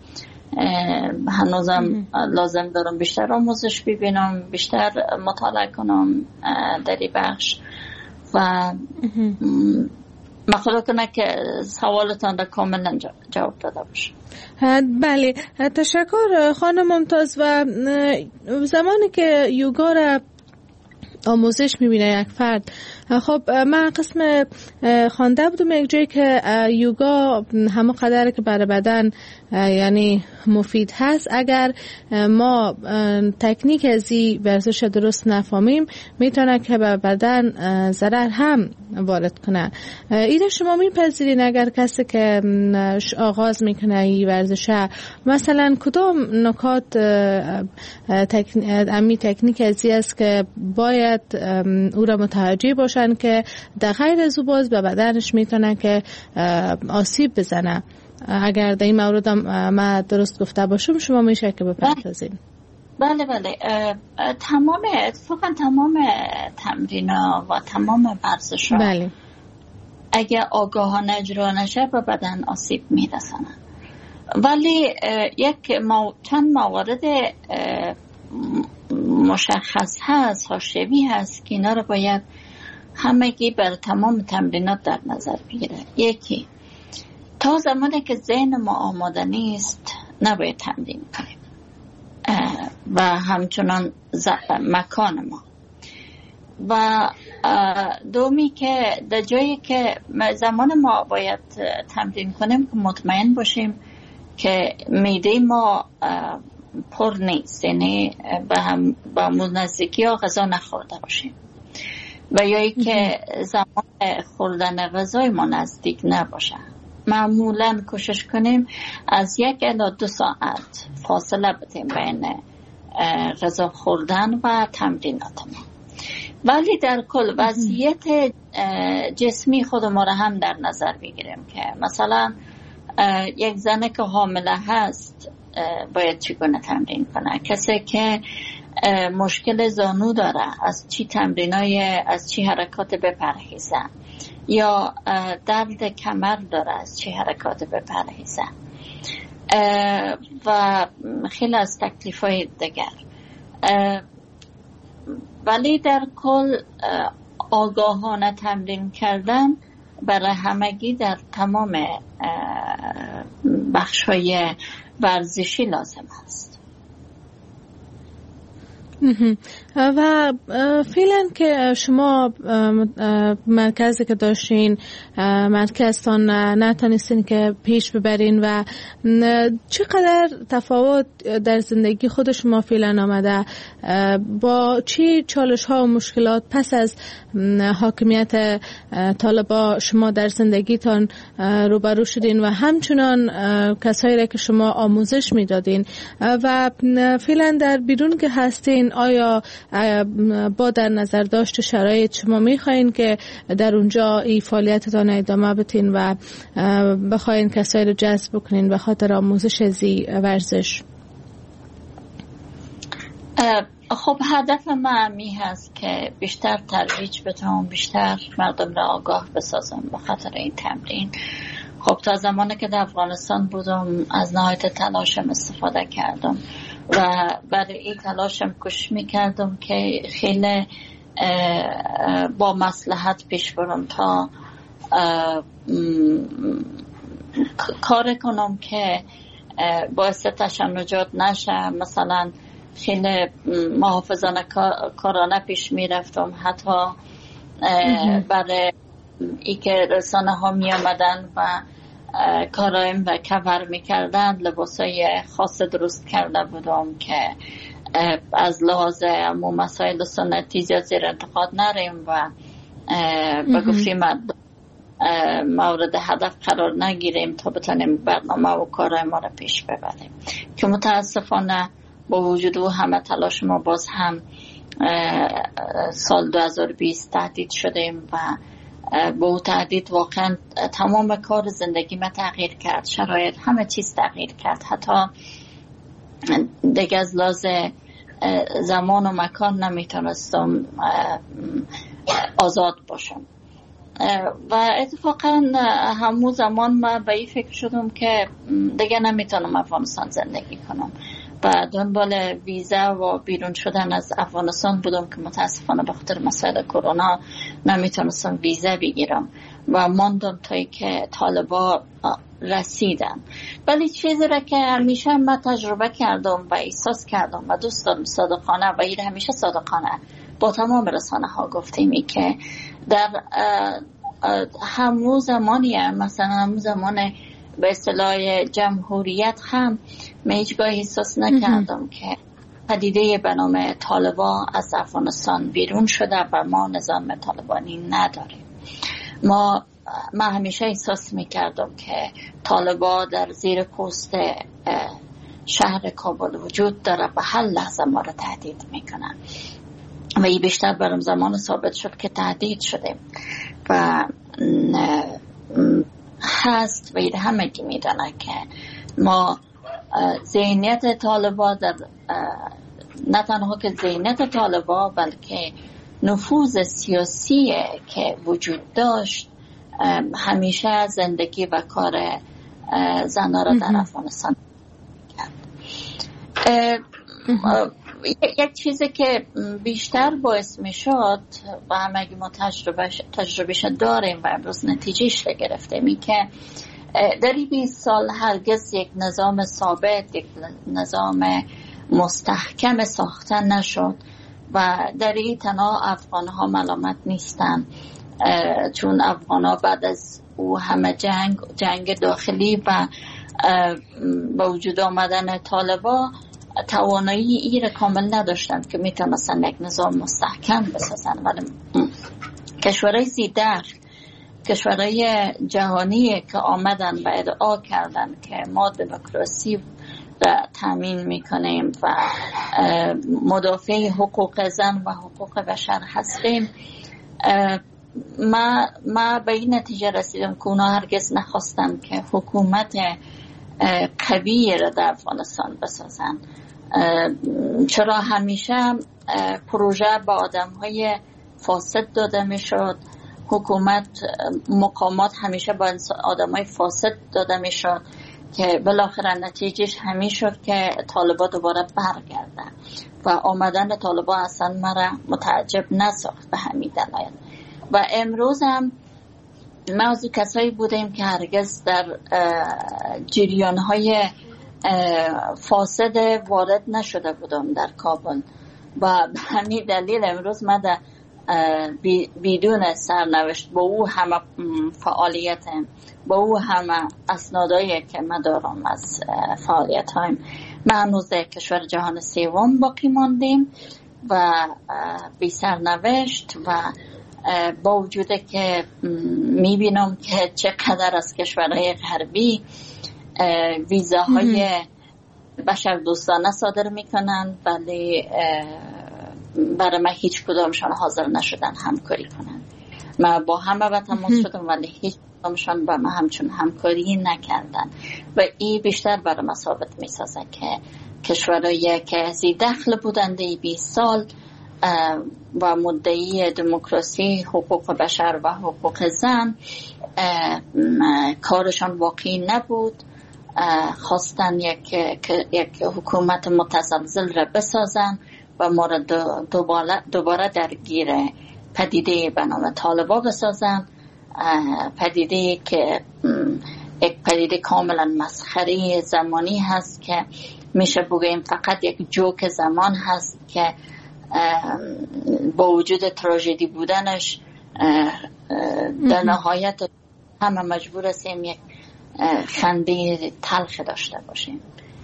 هنوزم لازم دارم بیشتر آموزش ببینم، بیشتر مطالعه کنم در این بخش و مخاطر کنه که سوالتان را کاملا جواب داده باشه. بله، تشکر خانم ممتاز. و زمانی که یوگا را آموزش میبینه یک فرد، خب من قسم خوانده بودم یک جایی که یوگا همه قدر که برای بدن یعنی مفید هست، اگر ما تکنیک از این ورزش درست نفهمیم میتونه که به بدن ضرر هم وارد کنه. ایده شما میپذیرین اگر کسی که آغاز میکنه این ورزش مثلا کدام نکات امی تکنیک از این است که باید او را متوجه باشن که در غیر از او باز به بدنش میتونه که آسیب بزنه؟ اگر در این مورد ما درست گفته باشم شما میشه که بپردازیم. بله بله، تمام اتفاقا تمام تمرین‌ها و تمام ورزش‌ها بله اگر آگاهانه اجرا نشه به بدن آسیب میرسانه. ولی یک مو... چند موارد مشخص هست، حاشیه‌ای هست که اینا رو باید همگی بر تمام تمرینات در نظر بگیره. یکی، تا زمانی که ذهن ما آماده نیست نباید تمرین کنیم و همچنان مکان ما. و دومی که در جایی که زمان ما باید تمرین کنیم که مطمئن باشیم که معده ما پر نیست، یعنی به هم به نزدیکی ها غذا نخورده باشیم و یا ای که زمان خوردن غذای ما نزدیک نباشه. معمولا کوشش کنیم از یک الی دو ساعت فاصله بدیم بین غذا خوردن و تمرینات ما. ولی در کل وضعیت جسمی خود ما را هم در نظر بگیریم که مثلا یک زنه که حامله هست باید چگونه تمرین کنه، کسی که مشکل زانو داره از چی تمرینای از چی حرکات بپرهیزه، یا درد کمر داره از چی حرکات بپرهیزه و خیلی از تکلیف‌های دیگر. ولی در کل آگاهانه تمرین کردن برای همگی در تمام بخش‌های ورزشی لازم است. و فعلا که شما مرکزی که داشتین مرکزتان نتونستین که پیش ببرین و چقدر تفاوت در زندگی خود شما فعلا آمده، با چی چالش ها و مشکلات پس از حاکمیت طالبا شما در زندگیتان روبرو شدین و همچنان کسایی را که شما آموزش میدادین و فعلا در بیرون که هستین آیا با در نظر داشت شرایط شما میخواین که در اونجا ای فعالیتتان ادامه بدین و بخواین کسایی رو جذب بکنین به خاطر آموزش ازی ورزش؟ خب هدف من می هست که بیشتر ترویج بدم، بیشتر مردم را آگاه بسازم به خاطر این تمرین. خب تا زمانی که در افغانستان بودم از نهایت تلاشم استفاده کردم و برای این تلاشم کوشش میکردم که خیلی با مصلحت پیش برم تا کار کنم که باعث تشنجات نشه. مثلا خیلی محافظانه کارانه پیش میرفتم، حتی برای ای که رسانه ها می آمدن و کارایم و کور می کردن لباسای خاص درست کرده بودم که از لحاظ امو مسائل سنتی زیاد زیر انتقاد نریم و به گفتی مورد هدف قرار نگیریم تا بتانیم برنامه و کارای ما را پیش ببریم، که متاسفانه با وجود و همه تلاش ما باز هم سال دو هزار و بیست تهدید شدیم و با او تهدید واقعا تمام کار زندگی ما تغییر کرد، شرایط همه چیز تغییر کرد، حتی دیگه از لحاظ زمان و مکان نمیتونستم آزاد باشم. و اتفاقا همون زمان ما به این فکر شدم که دیگه نمیتونم افغانستان زندگی کنم و دنبال ویزا و بیرون شدن از افغانستان بودم که متاسفانه به خاطر مسائل کرونا نمیتونستم ویزا بگیرم و ماندم تا که طالبا رسیدن. ولی چیزی را که همیشه ما تجربه کردم و احساس کردم و دوست دارم صادقانه و این همیشه صادقانه با تمام رسانه ها گفتیم ای که در همون زمانی هم مثلا همون زمان به اصطلاح جمهوریت هم من هیچگاه احساس نکردم که پدیده به نام طالبان از افغانستان بیرون شده و ما نظام طالبانی نداریم. ما ما همیشه احساس میکردم که طالبان در زیر پوست شهر کابل وجود داره و هر لحظه ما را تهدید میکنن و این بیشتر برام زمان ثابت شد که تهدید شده و هست و این همه که میدانه که ما ذهنیت طالبان در نه تنها که ذهنیت طالبان بلکه نفوذ سیاسی که وجود داشت همیشه زندگی و کار زنها را در افغانستان کرد. یک چیزی که بیشتر باعث می شد و همگی ما تجربهش داریم و امروز نتیجهش را گرفتیم این که در این بیست سال هرگز یک نظام ثابت، یک نظام مستحکم ساخته نشد و در این تنها افغان ها ملامت نیستن، چون افغان ها بعد از او همه جنگ جنگ داخلی و با وجود آمدن طالبان توانایی ای را کامل نداشتند که میتونستن یک نظام مستحکم بسازن. ولی کشورهای زیردخل، کشورهای جهانی که آمدن و ادعا کردن که ما دموکراسی را تامین میکنیم و مدافع حقوق زن و حقوق بشر هستیم، ما ما به این نتیجه رسیدم که اونا هرگز نخواستن که حکومت قوی را در افغانستان بسازن، چرا همیشه پروژه با آدم های فاسد داده می شد، حکومت مقامات همیشه با آدم های فاسد داده می شد که بالاخره نتیجهش همین شد که طالبان دوباره برگردن و آمدن طالبان اصلا مرا متعجب نساخت به همین دلایل. و امروز هم ما از کسایی بودیم که هرگز در جریان‌های فاسد وارد نشده بودم در کابل و به همین دلیل امروز ما در بدون سرنوشت با او همه فعالیتم، با او همه اسنادایی که ما دارم از فعالیت هایم ما هنوز در کشور جهان سوم باقی ماندیم و بی سرنوشت و با وجود که میبینم که چقدر از کشورهای غربی ویزاهای بشر دوستانه صادر میکنن ولی برای من هیچ کدامشان حاضر نشدن همکاری کنن. من با همه به تماس شدم ولی هیچ کدامشان با من همچون همکاری نکردن و این بیشتر برای من ثابت میسازه که کشورهایی که زیردخل بودند بیست سال و مدعی دموکراسی، حقوق بشر و حقوق زن کارشان واقعی نبود، خواستن یک یک حکومت متزلزل را بسازن و ما را دوباره دوباره درگیر پدیده به نام طالبان بسازن، پدیده که یک پدیده کاملا مسخره زمانی هست که میشه بگیم فقط یک جوک زمان هست که با وجود تراژدی بودنش در نهایت همه مجبور هستیم یک خنده تلخ داشته باشیم.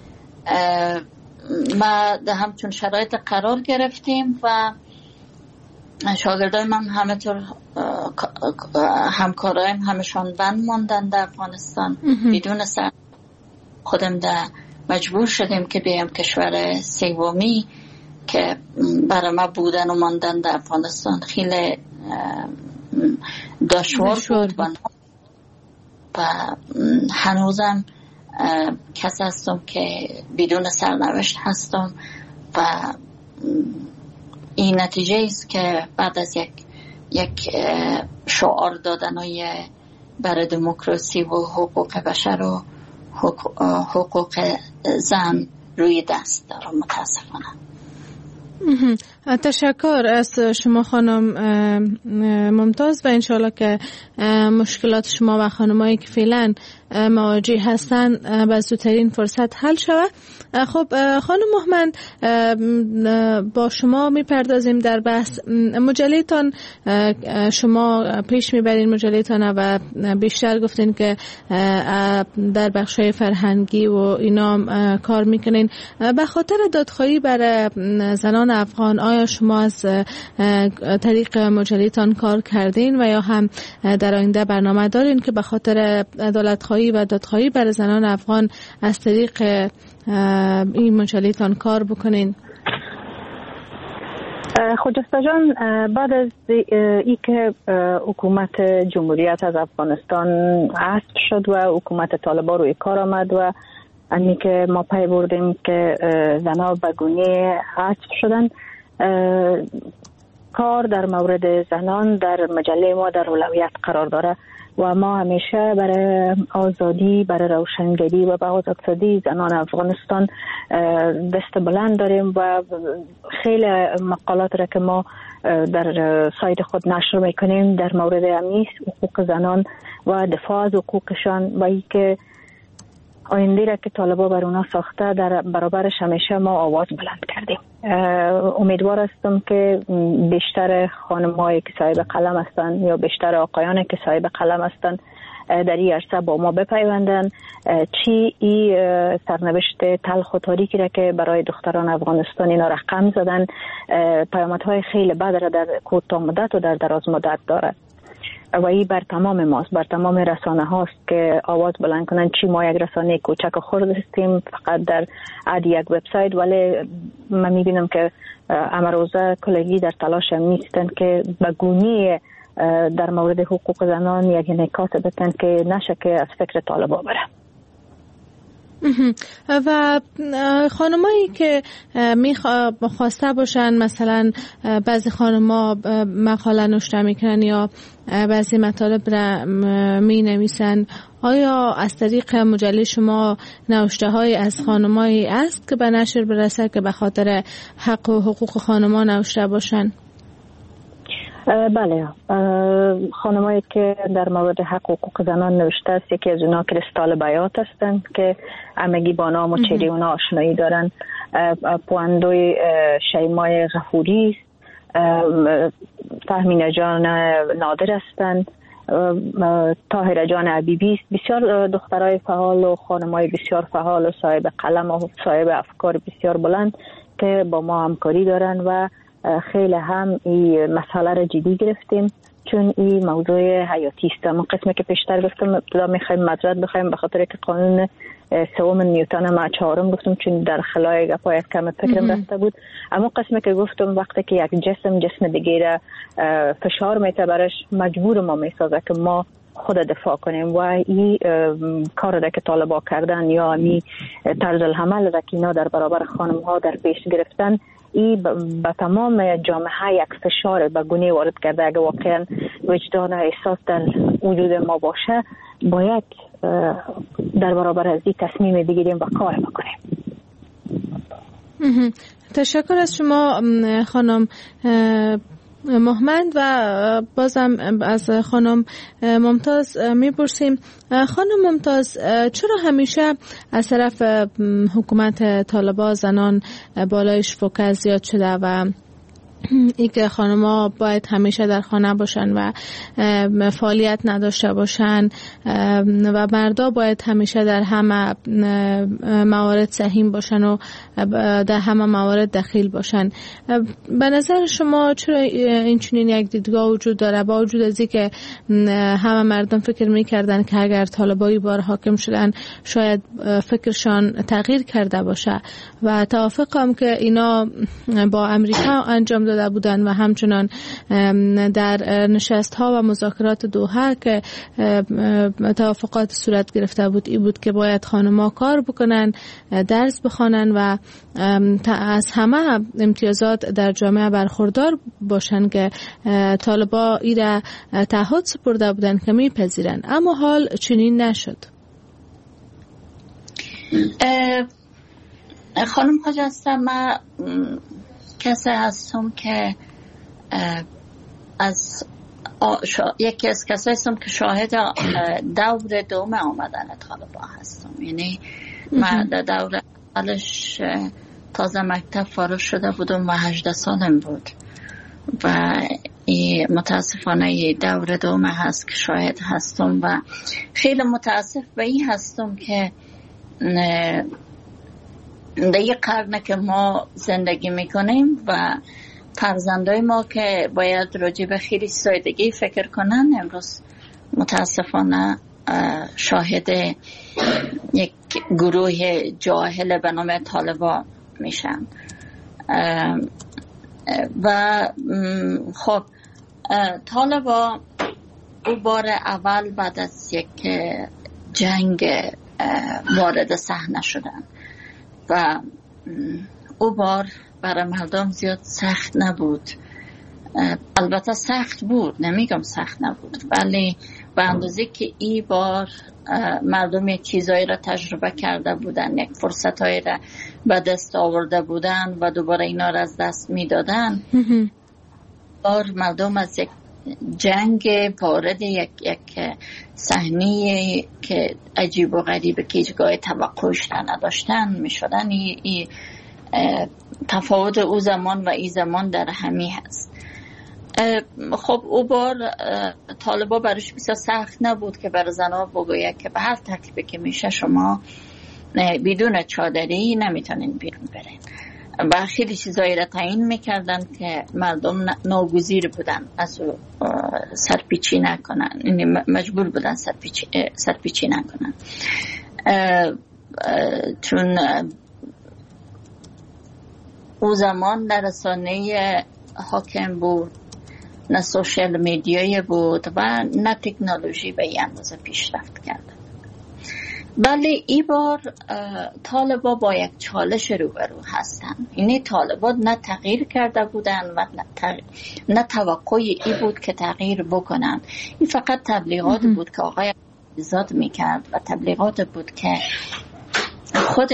ما در همچون شرایط قرار گرفتیم و شاگردای من همه طور همکارایم همشان بند ماندن در افغانستان بدون سر. خودم در مجبور شدیم که بیایم کشور سومی که برای ما بودن و ماندن در افغانستان خیلی دشوار بود و, و هنوزم کسی هستم که بدون سرنوشت هستم و این نتیجه است که بعد از یک یک شعار دادنای برای دموکراسی و حقوق بشر و حقوق زن روی دست دارم متاسفانه. تشکر از شما خانم ممتاز و انشالله که مشکلات شما و خانمایی که فعلا مواجه هستن به زودترین فرصت حل شود. خب خانم مهمند، با شما میپردازیم در بحث مجله‌تان. شما پیش میبرین مجله‌تان و بیشتر گفتین که در بخش‌های فرهنگی و اینا کار میکنین. به خاطر دادخواهی برای زنان افغان آیا شما از طریق مجله‌تان کار کردین و یا هم در آینده برنامه دارین که به خاطر عدالت‌خواهی و دادخواهی برای زنان افغان از طریق این مجله‌تان کار بکنین؟ خجسته جان، بعد از ای که حکومت جمهوریت از افغانستان حذف شد و حکومت طالبان روی کار آمد و امی که ما پی بردیم که زنها به گونه حذف شدن، کار در مورد زنان در مجله ما در اولویت قرار داره و ما همیشه برای آزادی، برای روشنگری و به آزادسازی زنان افغانستان دست بلند داریم و خیلی مقالات را که ما در سایت خود نشر میکنیم در مورد امیس حقوق زنان و دفاع از حقوقشان و ای که آینده را که طالبان بر اونا ساخته در برابرش همیشه ما آواز بلند کردیم. امیدوار هستم که بیشتر خانم‌هایی که صاحب قلم هستند یا بیشتر آقایانی که صاحب قلم هستند در این عرصه با ما بپیوندن، چی این سرنوشت تلخ و تاریکی را که برای دختران افغانستان اینا رقم زدن پیامدهای خیلی بد را در کوتاه مدت و در دراز مدت داره و این بر تمام ماست، بر تمام رسانه هاست که آواز بلند کنن. چی ما یک رسانه کوچک و خرد هستیم فقط در عد یک وبسایت، ولی من میبینم که امروزه کلگی در تلاش نیستن که به گونی در مورد حقوق زنان یک انعکاس بتن که نشه که از فکر طالبان بره. و خانمایی که میخواسته باشن، مثلا بعضی خانما مقاله نوشته میکنن یا بعضی مطالب را می نویسن، آیا از طریق مجله شما نوشته های از خانمایی است که به نشر برسه که به خاطر حق و حقوق خانما نوشته باشن؟ بله، خانمایی که در مورد حق و حقوق زنان نوشته است، یکی از اونا کریستال بیات هستند که همگی با نام و چهره اونا آشنایی دارن. پواندوی شیمای غفوری است، فهمینه جان نادر هستند، طاهره جان عبیبی است. بسیار دخترای فعال و خانمای بسیار فعال و صاحب قلم و صاحب افکار بسیار بلند که با ما همکاری دارن و خیلی هم این مسئله را جدی گرفتیم چون این موضوع حیاتی است. اما قسمی که پیشتر گفتم ابتدا میخوایم مدرد بخوایم به خاطر که قانون سوم نیوتن ما چهارم گفتم چون در خلای گپای کم فکرم رفته بود. اما قسمی که گفتم وقتی که یک جسم جسم دیگه را فشار میته برش مجبور ما میسازه که ما خود دفاع کنیم و این کار را که طالبان کردن یا این طرز العمل را که اینا در برابر خانم ها در پیش گرفتن، این به تمام جامعه یک فشار به گونه وارد کرده. اگه واقعا وجدان و احساس در وجود ما باشه باید در برابر از این تصمیم بگیریم و کار بکنیم. تشکر از شما خانم مهمند و بازم از خانم ممتاز میپرسیم. خانم ممتاز، چرا همیشه از طرف حکومت طالبان زنان بالایش فوکس زیاد شده و ای که خانم‌ها باید همیشه در خانه باشن و فعالیت نداشته باشن و مردا باید همیشه در همه موارد سهیم باشن و در همه موارد دخیل باشن؟ به نظر شما چرا این چنین یک دیدگاه وجود داره، با وجود از اینکه همه مردم فکر می‌کردن که اگر طالبان بار حاکم شدن شاید فکرشان تغییر کرده باشه و توافق هم که اینا با امریکا انجام دادن داده بودند و همچنان در نشست ها و مذاکرات دوحه که توافقات صورت گرفته بود این بود که باید خانم‌ها کار بکنن، درس بخوانن و از همه امتیازات در جامعه برخوردار باشن که طالبا ای را تعهد سپرده بودن که میپذیرن، اما حال چنین نشد. خانم خجسته، من کسی هستم که از یکی از کسایی هستم که شاهد دور دوم آمدن طالبا هستم. یعنی من در دور اولش تازه مکتب فارغ شده بودم و هجده سالم بود و متاسفانه دور دوم هست که شاهد هستم و خیلی متاسف به این هستم که در یک قرن که ما زندگی میکنیم و فرزندای ما که باید راجع به خیلی سادگی فکر کنن، امروز متاسفانه شاهد یک گروه جاهل به نام طالبا میشن. و خب طالبا او بار اول بعد از یک جنگ وارد صحنه شدن و او بار برای مردم زیاد سخت نبود. البته سخت بود، نمیگم سخت نبود، ولی به اندازه که ای بار مردم یک چیزایی را تجربه کرده بودن، یک فرصتایی را به دست آورده بودن و دوباره اینا را از دست میدادن، بار مردم از یک جنگ وارد یک یک صحنه که عجیب و غریبه که هیچگاه توقعش نداشتن میشدن. ای, ای تفاوت او زمان و ای زمان در همی هست. خب او بار طالبا برش بسیار سخت نبود که بر زنها بگوید که به هر تکلیفی که میشه شما بدون چادری نمیتونین بیرون برین و خیلی چیزایی را تعیین میکردن که مردم ناگزیر بودن از او سرپیچی نکنن، یعنی مجبور بودن سرپیچی, سرپیچی نکنن. چون او زمان در رسانه حاکم بود، نه سوشل میدیای بود و نه تکنولوژی به این اندازه پیشرفت کرده. ولی این بار طالبا با یک چالش روبرو هستن. یعنی طالبا نه تغییر کرده بودن و نه توقع ای بود که تغییر بکنن. این فقط تبلیغات بود که آقای زاد میکرد و تبلیغات بود که خود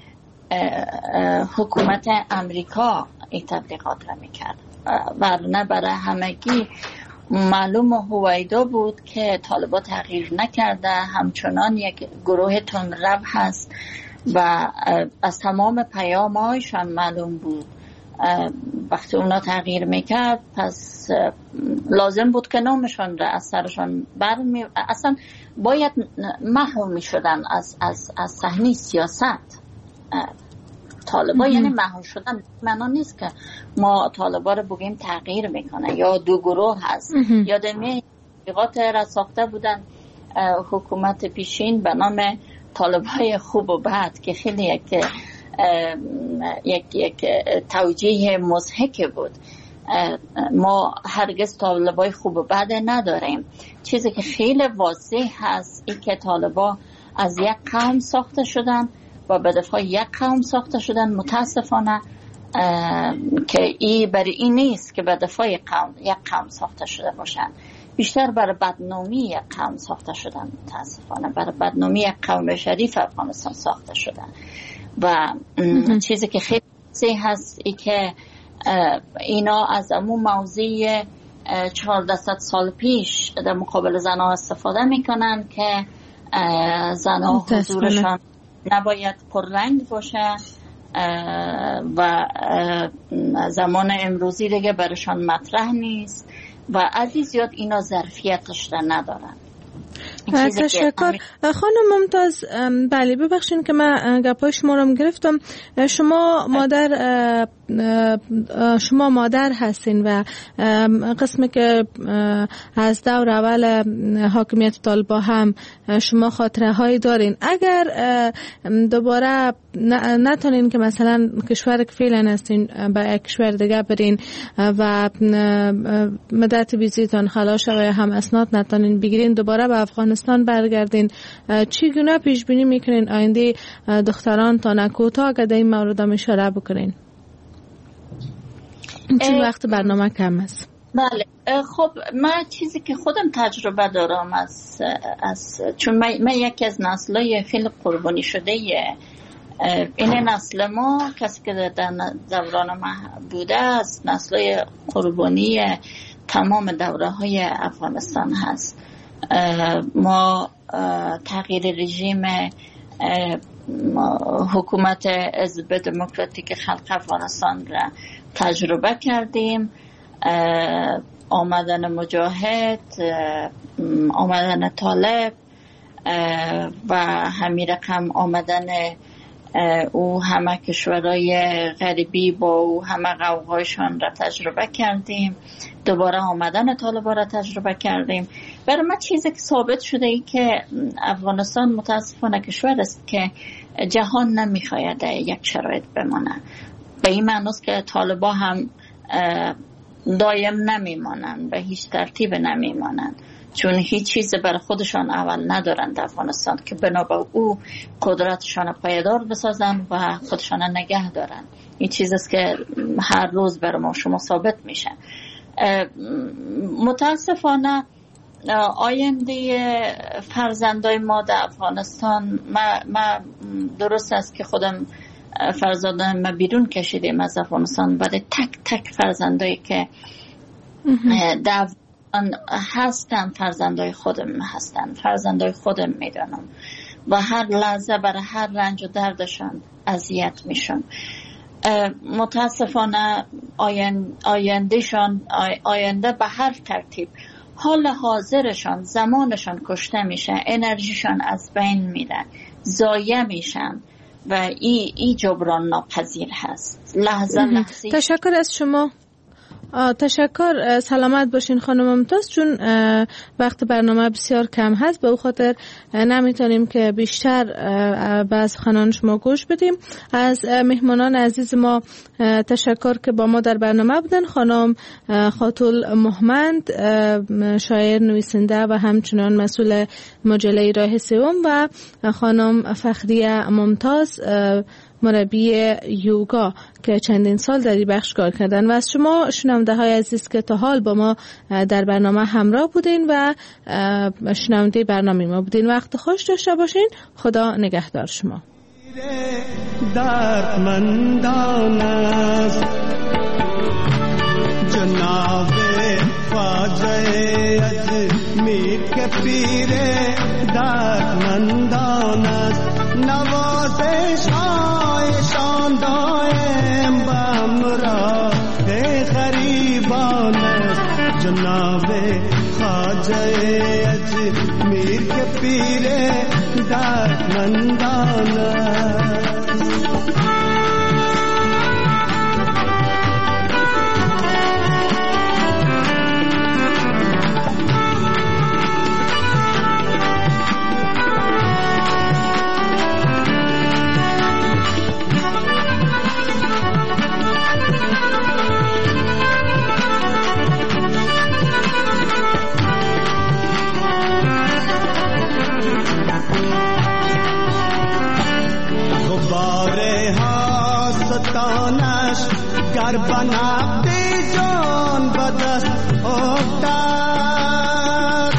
حکومت امریکا این تبلیغات را میکرد ورنه برای همگی معلوم و هویدا بود که طالبا تغییر نکرده، همچنان یک گروه تندرو هست و از تمام پیام‌هایشان معلوم بود. وقتی اونا تغییر میکرد پس لازم بود که نامشان را از سرشان برمی اصلا باید محو میشدن از از از صحنه سیاست. طالبا یعنی محو شدن معنا نیست که ما طالبا رو بگیم تغییر میکنه یا دو گروه هست. یادمه تبلیغات را ساخته بودن حکومت پیشین به نام طالبای خوب و بد که خیلی یک یک یک توجیه مضحک بود. ما هرگز طالبای خوب و بد نداریم. چیزی که خیلی واضح هست این که طالبا از یک قوم ساخته شدن و به دفاع یک قوم ساخته شدن. متاسفانه که این برای این نیست که به دفاع یک قوم یک قوم ساخته شده باشن، بیشتر برای بدنامی یک قوم ساخته شدن. متاسفانه برای بدنامی یک قوم شریف افغانستان ساخته شدن و چیزی که خیلی واضح هست ای که اینا از امون موضوع چهارده سال پیش در مقابل زنها استفاده میکنن که زنها حضورشان نباید پررنگ باشه و زمان امروزی دیگه برشان مطرح نیست و از این زیاد اینا ظرفیتش را ندارن. تشکر. خانم ممتاز، بله ببخشید که من گپای شما رو گرفتم. شما مادر شما مادر هستین و قسمی که از دور اول حاکمیت طالبان هم شما خاطره هایی دارین. اگر دوباره نتونین که مثلا کشور که فعلا هستین به یک کشور دیگه برین و مدت ویزیتون خلاص شوه هم اسناد نتونین بگیرین، دوباره به افغانستان برگردین، چی گونه پیش بینی میکنین آینده دختران تا نکوتا که در این مورد هم اشاره بکنین؟ چون وقت برنامه کم است. بله خب من چیزی که خودم تجربه دارم از, از چون من, من یکی از نسل‌های خیلی قربانی شده این نسل ما، کسی که در دوران ما بوده از نسل‌های قربانی تمام دوره های افغانستان هست. ما تغییر رژیم حکومت حزب دموکراتیک خلق افغانستان را تجربه کردیم، آمدن مجاهد، آمدن طالب و همین رقم آمدن او همه کشورهای غربی با او همه غوغایشان را تجربه کردیم، دوباره آمدن طالبان را تجربه کردیم. برای ما چیزی که ثابت شده ای که افغانستان متاسفانه کشور است که جهان نمیخواید یک شرایط بمانه. به این معنی است که طالبان هم دایم نمیمانند، به هیچ ترتیب نمیمانند، چون هیچ چیز برای خودشان اول ندارند در افغانستان که بنا به او قدرتشان پایدار بسازند و خودشان نگه دارند. این چیز است که هر روز برای ما شما ثابت میشه. متاسفانه آینده فرزندای ما در افغانستان، ما, ما درست است که خودم فرزندان ما بیرون کشیدیم از افغانستان، ولی تک تک فرزندایی که در هستن فرزندای خودم هستن، فرزندای خودم میدانم و هر لحظه برای هر رنج و دردشان اذیت میشن. متاسفانه آیندهشان آینده به هر ترتیب، حال حاضرشان زمانشان کشته میشه، انرژیشان از بین میره، ضایع میشن و ای, ای جبران ناپذیر هست. لحظه لحظه. تشکر از شما. تشکر. سلامت باشین خانم ممتاز. چون وقت برنامه بسیار کم هست به او خاطر نمیتونیم که بیشتر باز خانان شما گوش بدیم. از مهمانان عزیز ما تشکر که با ما در برنامه بودن. خانم خاتول محمد، شاعر نویسنده و همچنان مسئول مجله راه سوم، و خانم فخریه ممتاز، مربی یوگا که چندین سال در این بخش کار کردن. و از شما شنونده های عزیز که تا حال با ما در برنامه همراه بودین و شنونده برنامه ما بودین، وقت خوش داشته باشین. خدا نگهدار شما. دردمندان است جناب خواجه اجمیر که پیر دردمندان است، نوازش هایشان دائم بامراه غریبان است. جناب خواجه اجمیر که پیر دردمندان است. گر بنا بی جان بدست افتاد،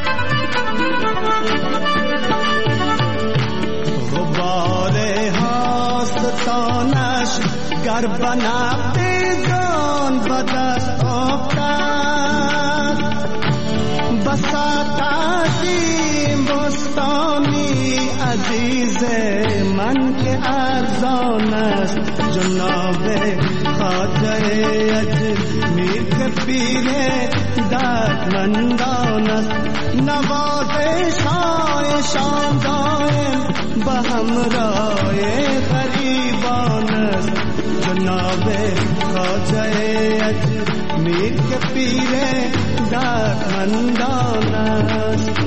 غبار هاستانش گر بنا بی جان بدست افتاد. بساط عظیم بستانی عزیز من که ارزان است، جناب خواجه اجمیر که پیر دردمندان است نوازش‌هایشان دائم به همراه غریبان است جناب خواجه اجمیر که پیر دردمندان است